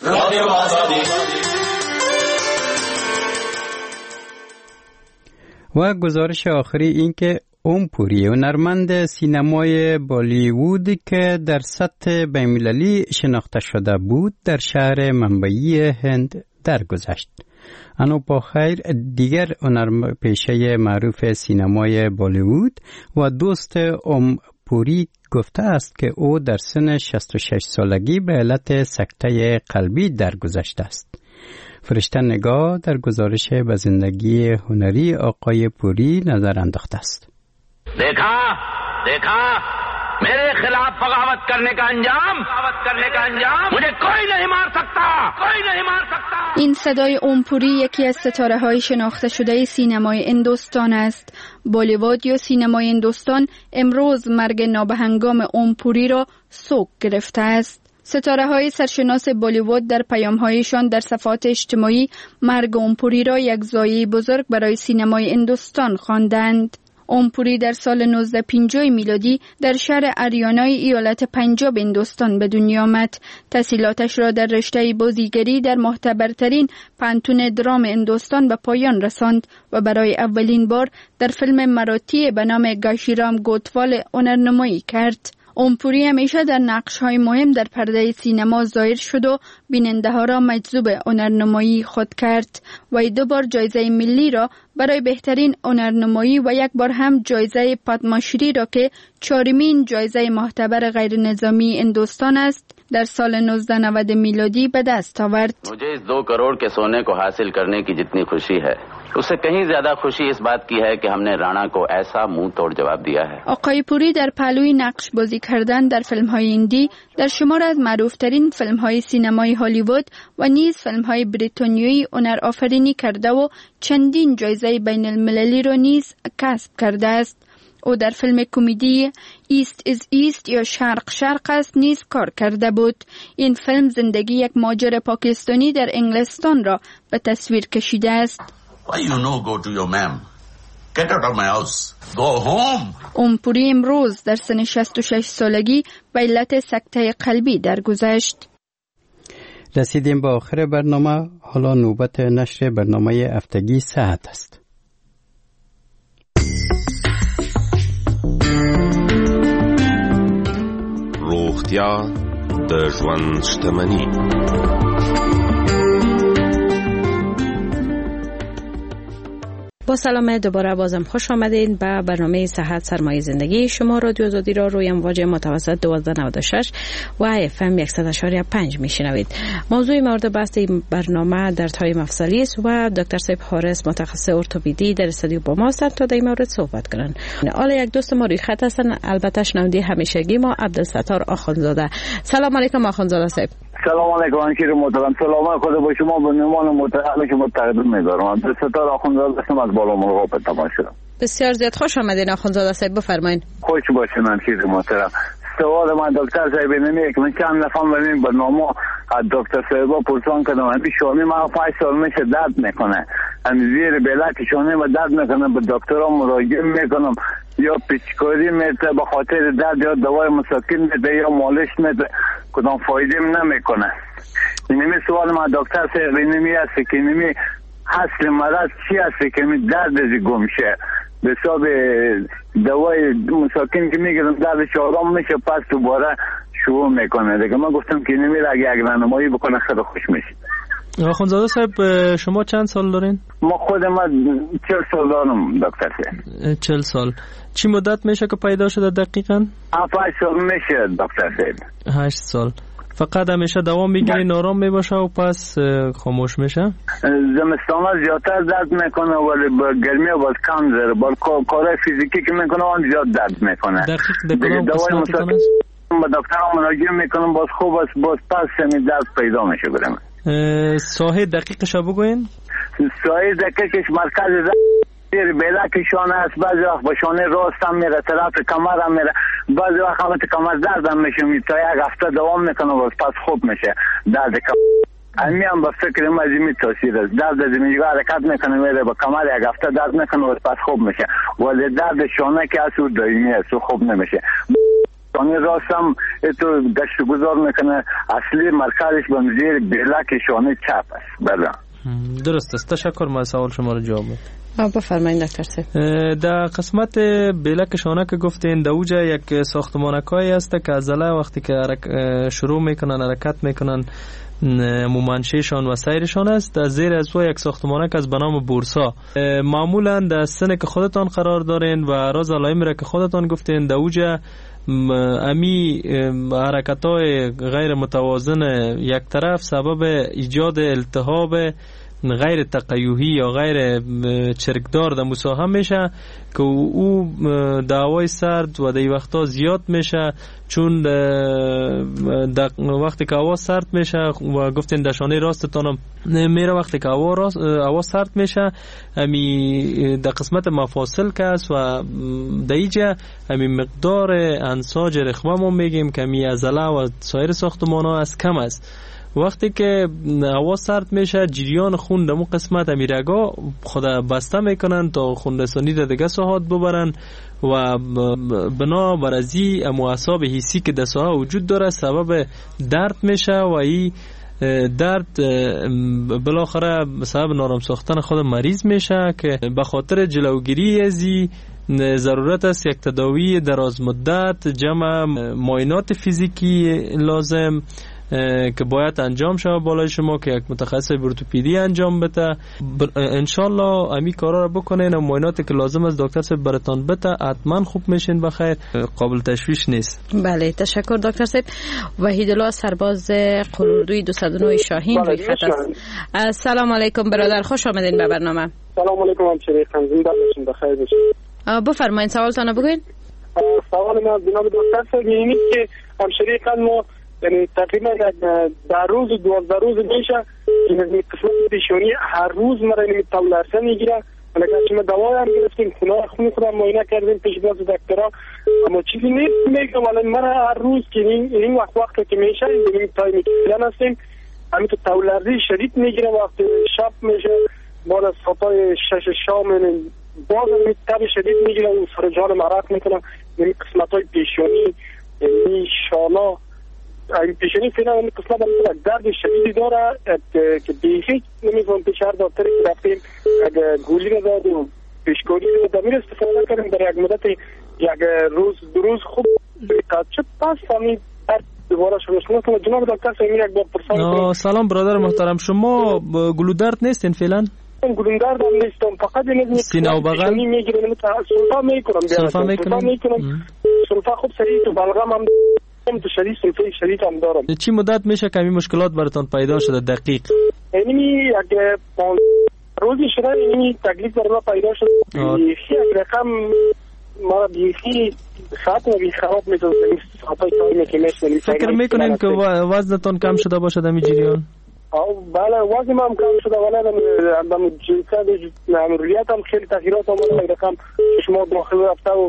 و گزارش آخری این که اوم پوری هنرمند سینمای بالیوود که در سطح بین‌المللی شناخته شده بود در شهر منبعی هند درگذشت. انوپا خیر دیگر هنرپیشه معروف سینمای بالیوود و دوست اوم پوری گفته است که او در سن 66 سالگی به علت سکته قلبی درگذشته است. فرشته نگاه در گزارش به زندگی هنری آقای پوری نظر انداخته است. देखा देखा मेरे खिलाफ बगावत करने का अंजाम मुझे कोई नहीं मार सकता. این صدای اومپوری یکی از ستاره‌های شناخته شده سینمای هندوستان است. بالیوود یا سینمای هندوستان امروز مرگ نابهنگام اومپوری را سوگ گرفته است. ستاره‌های سرشناس بالیوود در پیام‌هایشان در صفحات اجتماعی مرگ اومپوری را یک ضایعه بزرگ برای سینمای هندوستان خواندند. اومپوری در سال 1950 میلادی در شهر اریانای ایالت پنجاب هندوستان به دنیا آمد. تحصیلاتش را در رشته بازیگری در معتبرترین پانتون درام هندوستان به پایان رساند و برای اولین بار در فیلم مراتی به نام گاشیرام گوتوال هنرنمایی کرد. اومپوری همیشه در نقش‌های مهم در پرده سینما ظاهر شد و بیننده‌ها را مجذوب هنرنمایی خود کرد و 2 بار جایزه ملی را برای بهترین هنرنمایی و 1 بار هم جایزه پادماشری را که 4مین جایزه معتبر غیر نظامی هندوستان است در سال 1990 میلادی به دست آورد. मुझे इस 2 करोड़ के सोने को हासिल करने की जितनी खुशी है उससे कहीं ज्यादा खुशी इस बात की है कि हमने राणा को ऐसा मुंह तोड़ जवाब दिया है. آقای پوری در پهلوی نقش بازی کردن در فیلم‌های هندی در شمار از معروف‌ترین فیلم‌های سینمای هالیوود و نیز فیلم‌های بریتانیایی هنر آفرینی کرده و چندین جایزه بین المللی را نیز کسب کرده است. او در فیلم کمدی ایست از ایست یا شرق شرق است نیز کار کرده بود. این فیلم زندگی یک مهاجر پاکستانی در انگلستان را به تصویر کشیده است. Why you no go to your ma'am? Get out of my house. Go home. اومپوری امروز در سن 66 سالگی به علت سکته قلبی درگذشت. رسیدیم به آخر برنامه. حالا نوبت نشر برنامه هفتگی صحت است. روغتیا د ژوند شتمني. با سلام دوباره بازم خوش آمدین به برنامه صحت سرمایه زندگی. شما رادیو آزادی را روی امواج متوسط 1296 و FM 100.5 میشنوید. موضوع مورد بحث این برنامه دردهای مفصلی است و دکتر سیب حارس متخصص ارتوپدی در استودیو با ما هستند تا در این مورد صحبت کنند. حالا یک دوست ما روی خط هستن، البته شنونده همیشگی ما عبدالستار آخوندزاده. سلام علیکم آخوندزاده صاحب. سلام علیکم انشیر محترم. سلام خدا با شما به مهمان محترم شما تقدیم می‌دارم. عبدالستار آخوندزاده هستم از بالا مرغاب تماس شدم. بسیار زیاد خوش آمدین آخوندزاده صاحب، بفرمایید. خوش باشین انشیر محترم. سوال من دکتر صاحب نمیه که من چند نفر ببینم برنامه از دکتر صاحب پرسان کردم همین شونه ما 5 سال میشه درد میکنه، همین زیر بلک شونه ما درد میکنه، به دکترها مراجعه میکنم یا پیچکاری میده به خاطر درد یا دوای مسکن میده یا مالش میده، کدام فایده نمیکنه. اینمی سوال من دکتر صاحب نمی است که نمی اصل مرض چی است که می درد از گم شه، به حساب دوای مسکن که میگیرم دردش آرام میشه پس دوباره شروع میکنه دیگه. من گفتم که نمیره اگه یک راهنمایی بکنه خیلی خوش میشه. آخوندزاده صاحب شما چند سال دارین؟ ما خودم 40 سال دارم دکتر صاحب. 40 سال. چی مدت میشه که پیدا شده دقیقاً؟ 8 سال میشه دکتر صاحب. 8 سال. فقط همیشه دوام میگیرین آرام میباشه و پس خاموش میشه؟ زمستان ها زیادتر درد میکنه ولی با گرمی ها باز کم داره، با کار فیزیکی که میکنه آن زیاد درد میکنه. دقیق بکنم قسمتتون است؟ با دکتر ها مراجعه میکنم باز خوب است، باز پس همین درد پیدا میشه برم. ساحه دقیقش بگوین؟ ساحه دقیقش مرکز بلک شانه است، بعضی وقت به شانه راست هم میره، طرف کمر هم میره، بعضی وقت هم کمر درد هم میشه، تا یک هفته دوام میکنه و پس خوب میشه درد کمر. امی هم به فکر مزیمی تاثیر است، درد از اینجا حرکت میکنه میره به کمر یک هفته درد میکنه و پس خوب میشه، ولی درد شانه که اصلا دائمی است و خوب نمیشه. شانه راست هم تو گشت گذار میکنه، اصلی مرکزش به زیر بلک شانه چپ است. بله درست است. تشکر. ما سوال شما رو جواب بفرمایید دکتر صاحب. در قسمت بلک شانه که گفتین دوجه یک ساختمانکایی است که عضله وقتی که شروع میکنن حرکت میکنن مومنشهشان و سیرشان است، در زیر از یک ساختمانک از به نام بورسا. معمولا در سن که خودتان قرار دارین و راز علائمی را که خودتان گفتین دوجه امی حرکت‌های غیر متوازن یک طرف سبب ایجاد التهاب غیر تقیهی یا غیر چرکدار در مساهم میشه که او دعوای سرد و در وقتا زیاد میشه، چون در وقتی که هوا سرد میشه و گفتین دشانه راستتانم میره، وقتی که هوا سرد میشه امی در قسمت مفاصل که است و در اینجا امی مقدار انساج رخوه ما میگیم که امی عضله و سایر ساختمان ها از کم است. وقتی که هوا سرد میشه جریان خون در اون قسمت امی رگا خود بسته میکنن تا خون رسانی در دیگه ساحات ببرن و بنا بر ازی اعصاب حسی که در ساحه وجود داره سبب درد میشه و این درد بالاخره سبب نارم ساختن خود مریض میشه که به خاطر جلوگیری ازی ضرورت است یک تداوی دراز مدت جمع معاینات فیزیکی لازم که باید انجام شود بالای شما که یک متخصص ارتوپدی انجام بده. انشالله امی کارا را بکنین و معایناتی که لازم است دکتر صاحب براتون بده، حتما خوب میشین بخیر، قابل تشویش نیست. بله تشکر دکتر صاحب. وحید الله سرباز قلوردوی 209 شاهین روی خط است. سلام علیکم برادر، خوش آمدین به برنامه. سلام علیکم همشهری خانم، زنده باشین، بخیر باشین. بفرمایید سوالتون بگوین. سوال ما جناب دکتر صاحب اینه که همشهری خانم یعنی تقریبا 10 روز 12 روز میشه این قسمت پیشانی هر روز مرا این تولرسه میگیره. ولی که ما دوا هم گرفتیم، خون خودم معاینه کردیم پیش باز دکترها، اما چیزی نیست میگم. ولی مرا هر روز که این وقت که میشه این تایم که فعلا هستیم همین تو تولرزی شدید میگیره. وقتی شب میشه بعد از ساعتای 6 شام باز این تب شدید میگیره و سر جان مرق میکنم. این قسمتای پیشانی این شانا این پیشانی فعلا این قسمت هم درد شدیدی داره که بیخی نمیتونم پیش هر دکتری که رفتیم گولی رو داد و پیشگویی رو دامیر استفاده کردیم در یک مدت یک روز 2 روز خوب چه پس همین دوباره شروع شد. جناب دکتر صاحب یک بار پرسان. سلام برادر محترم، شما گلو درد نیستین فعلا؟ گلو درد هم نیستم، فقط این سینه و بغل میگیرم، سلفا میکنم سلفا خوب سریع تو بلغم هم تو شدید هم دارم. چی مدت میشه که این مشکلات براتون پیدا شده دقیق؟ اینی اگه 5 روزی شده اینی تکلیف برای ما پیدا شده. بیخی اگه رقم ما بیخی ساعت و بیخی خراب میتونه ساعتای تایمی که میشنیم. فکر میکنین که وزنتون کم شده باشه در این جریان؟ بله وزنم هم کم شده ولی در جلسه عملیات هم خیلی تغییرات آمده. رقم شما داخل رفته و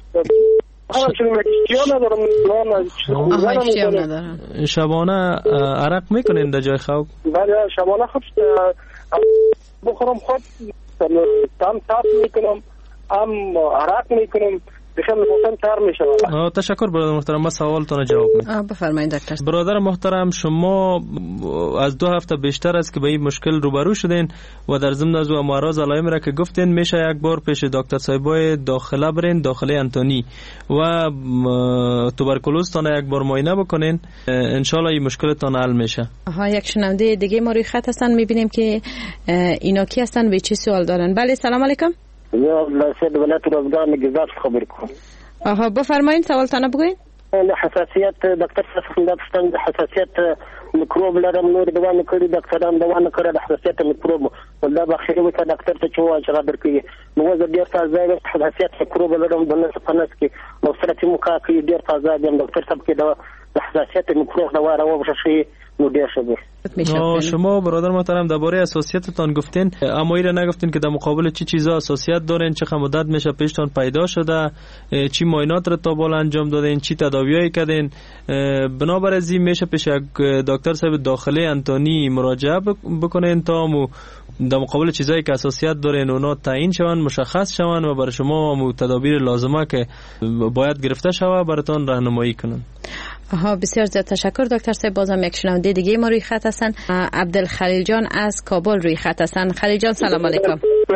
شبانه عرق میکنین در جای خواب؟ بله شبانه خوب بخورم خود هم تاب میکنم هم عرق میکنم بخیر مثلا تر میشه. تشکر برادر محترم، ما سوالتون جواب میدم. بفرمایید دکتر. برادر محترم شما از 2 هفته بیشتر است که به این مشکل روبرو شدین و در ضمن از امراض علائم را که گفتین میشه یک بار پیش دکتر صاحبای داخله برین، داخله انتونی و توبرکلوز تان یک بار معاینه بکنین، ان شاء الله این مشکلتون حل میشه. یک شنونده دیگه ما روی خط هستن، میبینیم که اینا کی هستن و چه سوال دارن. بله سلام علیکم. یا سید ولایت روزگار نگذار خبر کن. بفرمایید سوالتان بگوین. حساسیت دکتر صاحب حساسیت میکروب لرم، نور دوا نکړي ډاکټران دوا نه کړي د حساسیت میکروب ولا بخیری وته ډاکټر ته چوي چې خبر کوي نو زه ډیر تازه حساسیت میکروب لرم د نس په نس کې او سره چې مخه کې ډیر تازه دم ډاکټر صاحب کې د حساسیت میکروب دوا راوړل شي نو ډیر شوی. شما برادر محترم درباره حساسیتتان گفتین، اما ایره نگفتین که در مقابل چی چیزا حساسیت دارین، چه مدت میشه پیشتان پیدا شده، چی معاینات رو تا بالا انجام دادین، چی تداویایی کردین. بنابر از این میشه پیش یک دکتر صاحب داخلی انتونی مراجعه بکنین تا در مقابل چیزایی که حساسیت دارین اونا تعیین شون، مشخص شون و برای شما تدابیر لازمه که باید گرفته شوه براتون راهنمایی کنن. بسیار زیاد تشکر دکتر صاحب. بازم یک شنونده دیگه ما روی خط هستن، عبدالخلیل جان از کابل روی خط هستن. خلیل جان سلام علیکم.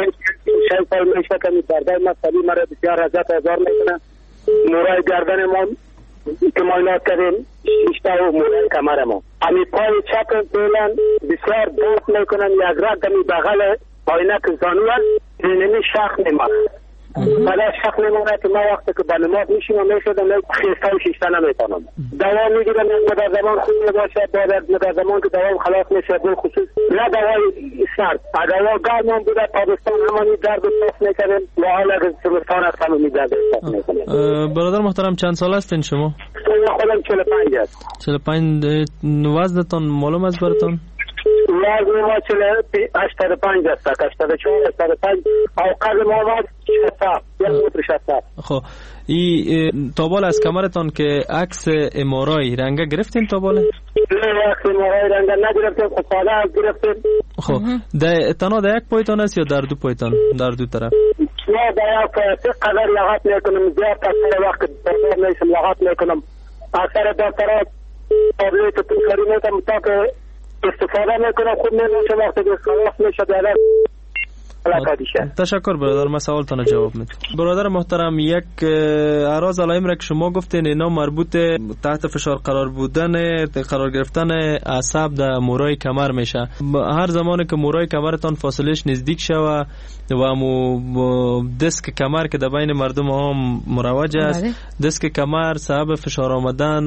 گردن مصابی مرا بسیار حضرت آزار میکنه، مورای گردن ما که معاینات کردیم شیشته و مورای کمر ما امی پای چپ فعلا بسیار درد میکنن. یک رد دمی بغل آینه که زانو هست اینمی شخ نماست بعدش حق میمونه که من وقتی که به نماز میشینم میشدم خیسته و شیشته نمیتونم دوا میگیرم مدر زمان خوب میباشه بعد مدر زمان که دوام خلاص میشه بالخصوص نه دوای سرد دوا گرم هم بوده تابستان همانی درد احساس میکنیم و حالا که زمستان هست همانی درد احساس میکنیم. برادر محترم چند سال هستین شما؟ خودم 45 است. 45 وزنتان معلوم است براتون؟ وزن ما 85 است 84 85 او قد ما 60. خب این تابال از کمرتان که عکس امارای رنگه گرفتین تاباله؟ نه عکس امارای رنگه نگرفتیم خب ساده از گرفتیم. خب تنها در یک پایتان است یا در دو پایتان در دو طرف؟ نه در یک قدر لغت میکنم زیاد اکثر وقت بازار نیستم لغت میکنم اکثر دکترها تابلیت تکراری میکنم تا که استفاده میکنم خود میمونم وقتی که خلاص میشه بیادر تشکر برادر من سوالتان جواب میدم. برادر محترم یک اعراض علائم را که شما گفتین اینا مربوط تحت فشار قرار گرفتن اعصاب در مورای کمر میشه. هر زمانی که مورای کمرتان فاصلش نزدیک شوه و دسک کمر که در بین مردم هم مروج است دسک کمر سبب فشار آمدن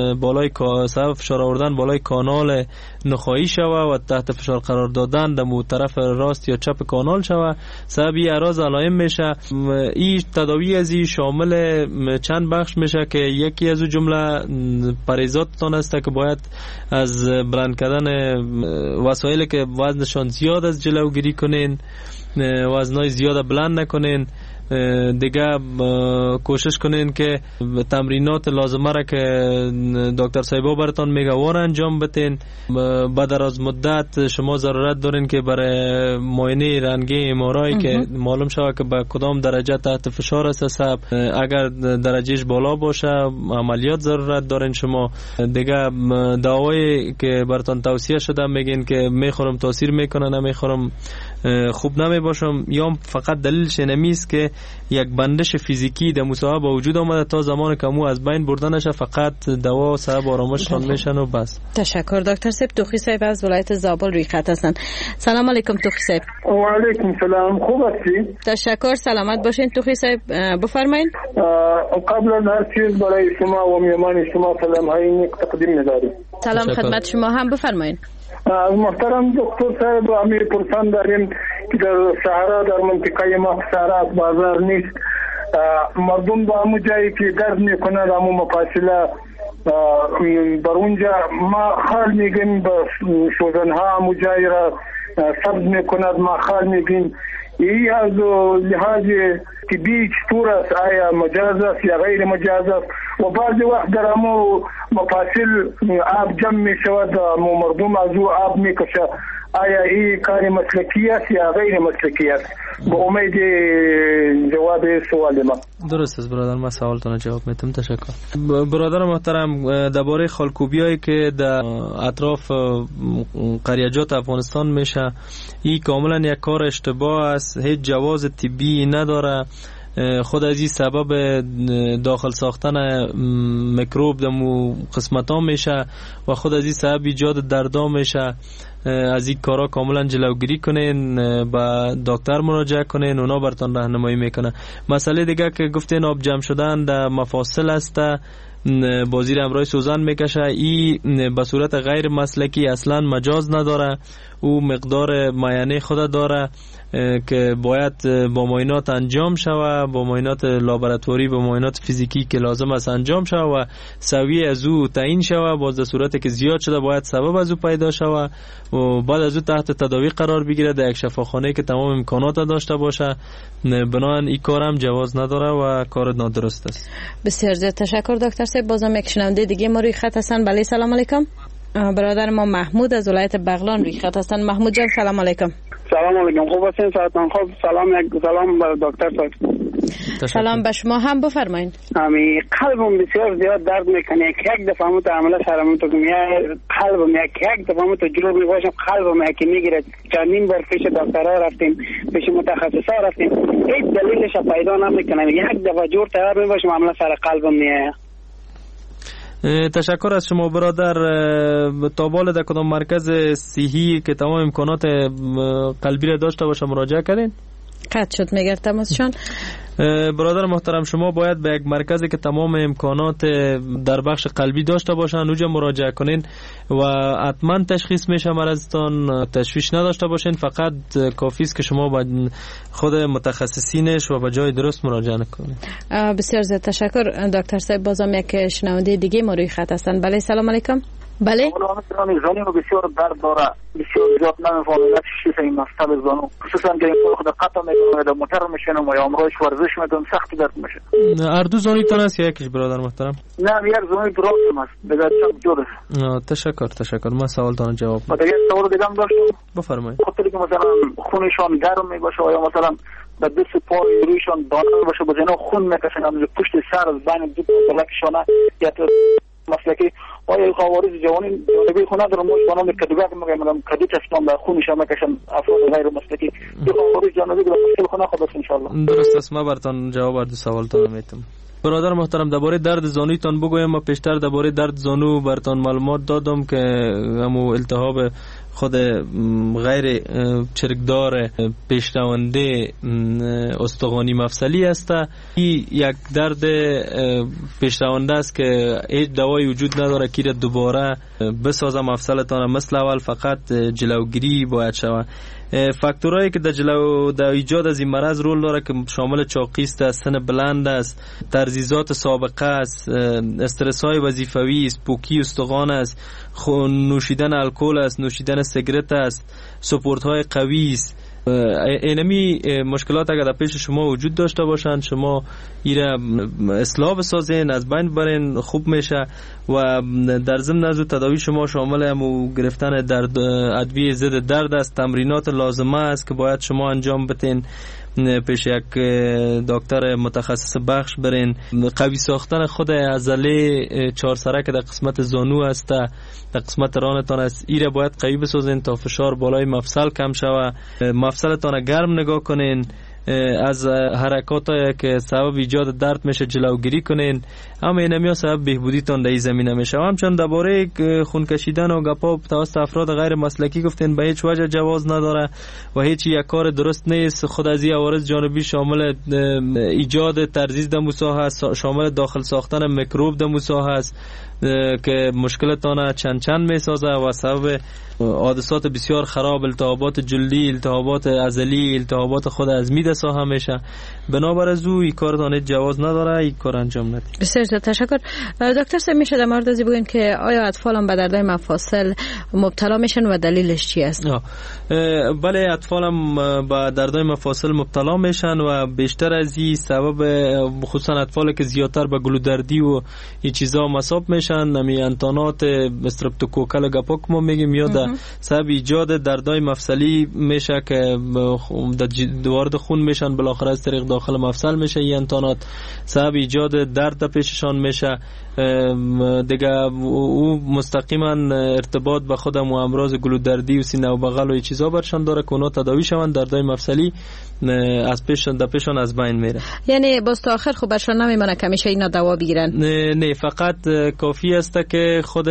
سبب فشار آوردن بالای کانال نخایی شوه و تحت فشار قرار دادن در طرف راست یا چپ کانال شوه سبب اعراض علائم میشه. این تداوی از این شامل چند بخش میشه که یکی از جمله پریزاتتان است که باید از بلند کردن وسایلی که وزنشان زیاد از جلوگیری کنین وزنای زیاد بلند نکنین دیگه کوشش کنین که تمرینات لازمه را که دکتر صاحبا براتون میگه وار انجام بدین. بعد از مدت شما ضرورت دارین که برای معاینه رنگی امارای که معلوم شود که به کدام درجه تحت فشار است عصب اگر درجهش بالا باشه عملیات ضرورت دارین. شما دیگه دواایی که براتون توصیه شده میگین که میخورم تاثیر میکنه نمیخورم خوب نمی باشم یا فقط دلیلش نمیست که یک بندش فیزیکی در مصاحبه با وجود آمده تا زمان که مو از بین بردن نشه فقط دوا سبب آرامششان میشن و بس. تشکر دکتر صاحب. توخی صاحب از ولایت زابل روی خط هستن. سلام علیکم توخی صاحب. و علیکم سلام. خوب هستی؟ تشکر سلامت باشین توخی صاحب بفرمایید. قبل از هر چیز برای شما و میهمان شما سلام های نیک تقدیم می‌داریم. سلام خدمت شما هم بفرمایید. محترم دکتر صاحب امیر پرسان داریم که در صحرا در منطقه ما صحرا بازار نیست مردم با همون جایی که درد میکنه همون مفاصله بر اونجا ما خال میگیم با شوزنها همون جایی را سبز میکند ما خال میگیم ای از لحاظ طبی چطور است آیا مجاز است یا غیر مجاز است و بعضی وقت در همون مفاصل آب جمع می شود مردم از او آب می کشه آیا این کار مسلکی است یا غیر مسلکی است با امید جواب سوال ما. درست است برادر من سوالتون جواب میدم. تشکر. برادر محترم درباره خالکوبیایی که در اطراف قریجات افغانستان میشه این کاملا یک کار اشتباه است هیچ جواز طبی نداره خود از این سبب داخل ساختن میکروب دمو قسمت ها میشه و خود از این سبب ایجاد دردا میشه. از این کارا کاملا جلوگیری کنین با دکتر مراجعه کنین اونا براتون راهنمایی میکنه. مسئله دیگه که گفتین آب جمع شدن در مفاصل است با زیر امرای سوزن میکشه این به صورت غیر مسلکی اصلا مجاز نداره او مقدار معاینه خود داره که باید با معاینات انجام شوه با معاینات لابراتوری با معاینات فیزیکی که لازم است انجام شوه و سویه از او تعیین شوه باز در صورتی که زیاد شده باید سبب از او پیدا شوه و بعد از او تحت تداوی قرار بگیره در یک شفاخانه که تمام امکانات داشته باشه. بنابراین این کار هم جواز نداره و کار نادرست است. بسیار زیاد تشکر دکتر صاحب. بازم یک شنونده دیگه ما روی خط هستن. بله سلام علیکم. برادر ما محمود از ولایت بغلان روی خط هستن. محمود جان سلام علیکم. سلام علیکم. خوب هستین؟ سلام خوب. سلام بر دکتر صاحب. سلام به شما هم بفرمایید. امی قلبم بسیار زیاد درد میکنه یک دفعه مو عمل سرم تو میاد قلبم یک دفعه مو تجربه میباشم قلبم یکی میگیره چندین بار پیش دکترها رفتیم پیش متخصصا رفتیم هیچ دلیلش پیدا نمیکنه یک دفعه جور تر میباشم عمل سر قلبم میاد. تشکر از شما برادر. تابال در کدام مرکز صحی که تمام امکانات قلبی را داشته باشه مراجعه کردین؟ قطع شد میگه تماسشان. برادر محترم، شما باید به یک مرکزی که تمام امکانات در بخش قلبی داشته باشن اونجا مراجعه کنین و حتما تشخیص میشه مرضتان. تشویش نداشته باشین، فقط کافی است که شما با خود متخصصینش و به جای درست مراجعه کنین. بسیار زیاد تشکر دکتر صاحب. بازم یک شنونده دیگه ما روی خط هستن. بله، سلام علیکم. بله، زانو بسیار درد داره، بسیار زیاد نمیفهمم چی این مسئله زانو، خصوصا که این وقت قطع میکنه در موتور میشنم و امروز ورزش میکنم سخت درد میشه. هر دو زانویتون است یا یکیش برادر محترم؟ نه، یک زانوی راستم است، دیگه چپ جور است. تشکر. من سوالتون جواب میدم. دیگه سوال دیگه هم داشتم. بفرمایید. خاطری که مثلا خونشان گرم میباشه یا مثلا به دست پای رویشان دانه باشه، با اینا خون میکشن از پشت سر از بین دو پلکشانه یا تو مسلکی آیا خوارز جوانی جانبی خونه در موش بانام کدوگاه میگم کدو چشم به خونش میکشن افراد غیر مسلکی دو خوارز جانبی در مشکل خونه خود است ان شاء الله. درست است. ما براتون جواب بر دو سوالتون میتم. برادر محترم، درباره درد زانویتان بگویم. ما پیشتر درباره درد زانو براتون معلومات دادم که همو التهاب خود غیر چرکدار پیشرونده استخوانی مفصلی است. این یک درد پیشرونده است که هیچ دوایی وجود نداره که را دوباره بسازه مفصلتان مثل اول، فقط جلوگیری باید شود. فاکتورایی که در ایجاد از این مرض رول داره که شامل چاقی است، سن بلند است، ترزیزات سابقه است، استرس های وظیفوی است، پوکی استخوان است، نوشیدن الکل است، نوشیدن سیگرت است، سپورت های قوی است. اینمی مشکلات اگر در پیش شما وجود داشته باشند، شما ایره اصلاح بسازین، از بین برین، خوب میشه. و در ضمن از تداوی شما شامل هم گرفتن ادویه ضد درد است، تمرینات لازمه است که باید شما انجام بدین، پیش یک دکتر متخصص بخش برین. قوی ساختن خود عضله چهارسره که در قسمت زانو است، در قسمت رانتان است، ایره باید قوی بسازین تا فشار بالای مفصل کم شود. مفصلتان گرم نگاه کنین، از حرکاتایی که سبب ایجاد درد میشه جلوگیری کنین. اما اینمی سبب بهبودیتان در این زمینه میشه. همچنین درباره خون کشیدن و گپا توسط افراد غیر مسلکی گفتین به هیچ وجه جواز نداره و هیچ یک کار درست نیست. خود از این عوارض جانبی شامل ایجاد ترزیز در موسا هست، شامل داخل ساختن میکروب در موسا هست که مشکلتان چند میسازه و سبب حادثات بسیار خراب، التهابات جلدی، التهابات عضلی، التهابات خود از میده ساهم میشه. بنابر از او این کارتان جواز نداره، این کار انجام ندید. بسیار تشکر. دکتر صاحب، میشه در مورد از بگین که آیا اطفال هم به دردهای مفاصل مبتلا میشن و دلیلش چی است؟ بله، اطفال هم به دردهای مفاصل مبتلا میشن و بیشتر از این سبب، خصوصا اطفالی که زیادتر به گلودردی و این چیزا مصاب میشن، نمی انتانات استرپتوکوکل گپاک ما میگیم، یا در سبب ایجاد دردهای مفصلی میشه که وارد خون میشن، بالاخره از طریق داخل مفصل میشه. این انتانات سبب ایجاد درد پیششان میشه. دیگه او مستقیما ارتباط به خودم و امراض گلودردی و سینه و بغل و این چیزا برشان داره که اونا تداوی شوند، دردهای مفصلی از پیششان از بین میره. یعنی باز تا آخر خوب برشان نمیمونه که همیشه اینا دوا بگیرن؟ نه، فقط کافی است که خود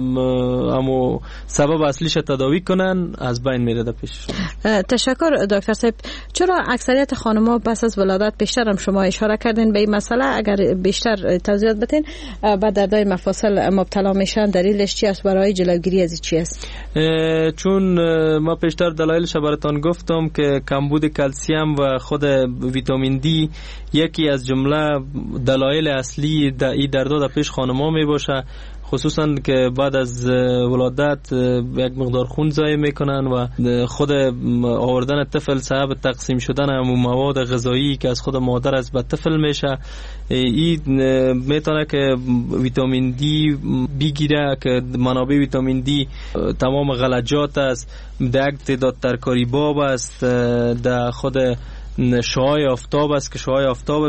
همو سبب اصلیش تداوی کنن، از بین میره در پیششون. تشکر دکتر صاحب. چرا اکثریت خانم‌ها پس از ولادت، بیشتر هم شما اشاره کردین به این مسئله، اگر بیشتر توضیحات بدین، به دردهای مفاصل مبتلا میشن؟ دلیلش چی است؟ برای جلوگیری از چی است؟ چون ما پیشتر دلایلش براتون گفتم که کمبود کلسیم و خود ویتامین دی یکی از جمله دلایل اصلی این دردها در پیش خانم‌ها میباشه، خصوصا که بعد از ولادت یک مقدار خون ضایع میکنن و خود آوردن طفل سبب تقسیم شدن همون مواد غذایی که از خود مادر از به طفل میشه. این میتونه که ویتامین دی بگیره که منابع ویتامین دی تمام غلجات است، در تعداد ترکاری باب است، در خود شعاع آفتاب است که شعاع آفتاب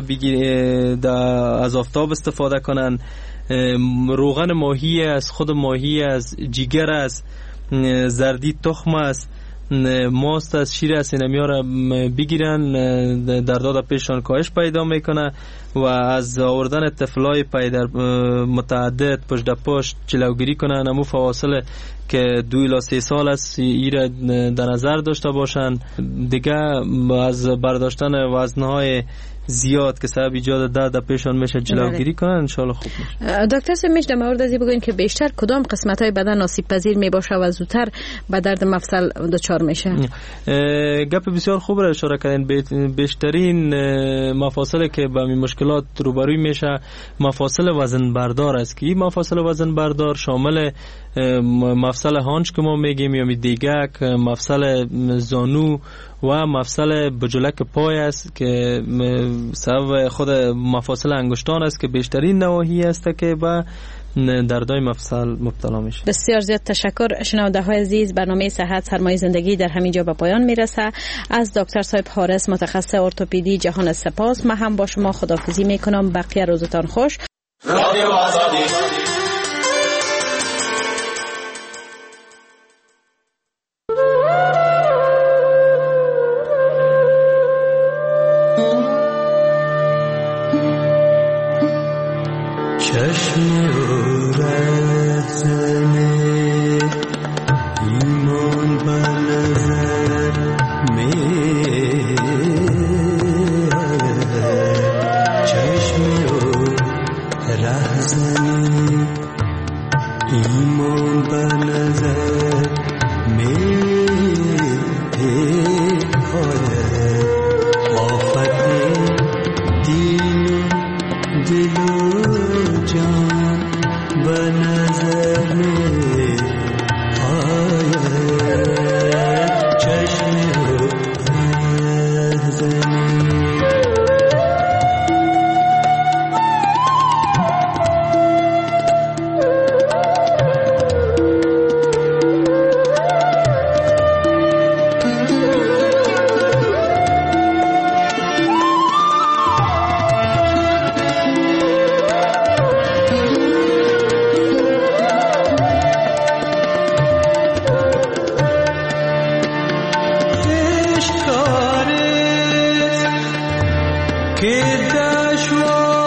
از آفتاب استفاده کنن. روغن ماهی است، خود ماهی است، جگر است، زردی تخم است، ماست از شیر است، اینمی را بگیرن، دردها پیششان کاهش پیدا میکنه و از آوردن طفلای پیدر متعدد پشت پشت جلوگیری کنن. همون فواصل که 2 الی 3 سال است ایره در نظر داشته باشند. دیگه از برداشتن وزنهای زیاد که سبب ایجاد درد پیشان میشه جلوگیری کنن ان شاء الله خوب میشه. دکتر صاحب میشه در مورد ازی بگوین که بیشتر کدام قسمت های بدن آسیب پذیر می باشه و زودتر به درد مفصل دچار میشه؟ گپ بسیار خوب را اشاره کردین. بیشترین مفاصل که با این مشکلات روبروی میشه مفاصل وزن بردار است که این مفاصل وزن بردار شامل مفصل هانچ که ما میگیم یا دیگک، مفصل زانو و مفصل بجلک پای است که سبب خود مفاصل انگشتان است که بیشترین نواحی است که با دردای مفصل مبتلا میشه. بسیار زیاد تشکر. شنونده های عزیز، برنامه صحت سرمایه زندگی در همینجا به پایان میرسه. از دکتر صاحب حارث متخصص ارتوپدی جهان سپاس. من هم با شما خداحافظی میکنم. بقیه روزتان خوش. رادیو آزادی. که دشوار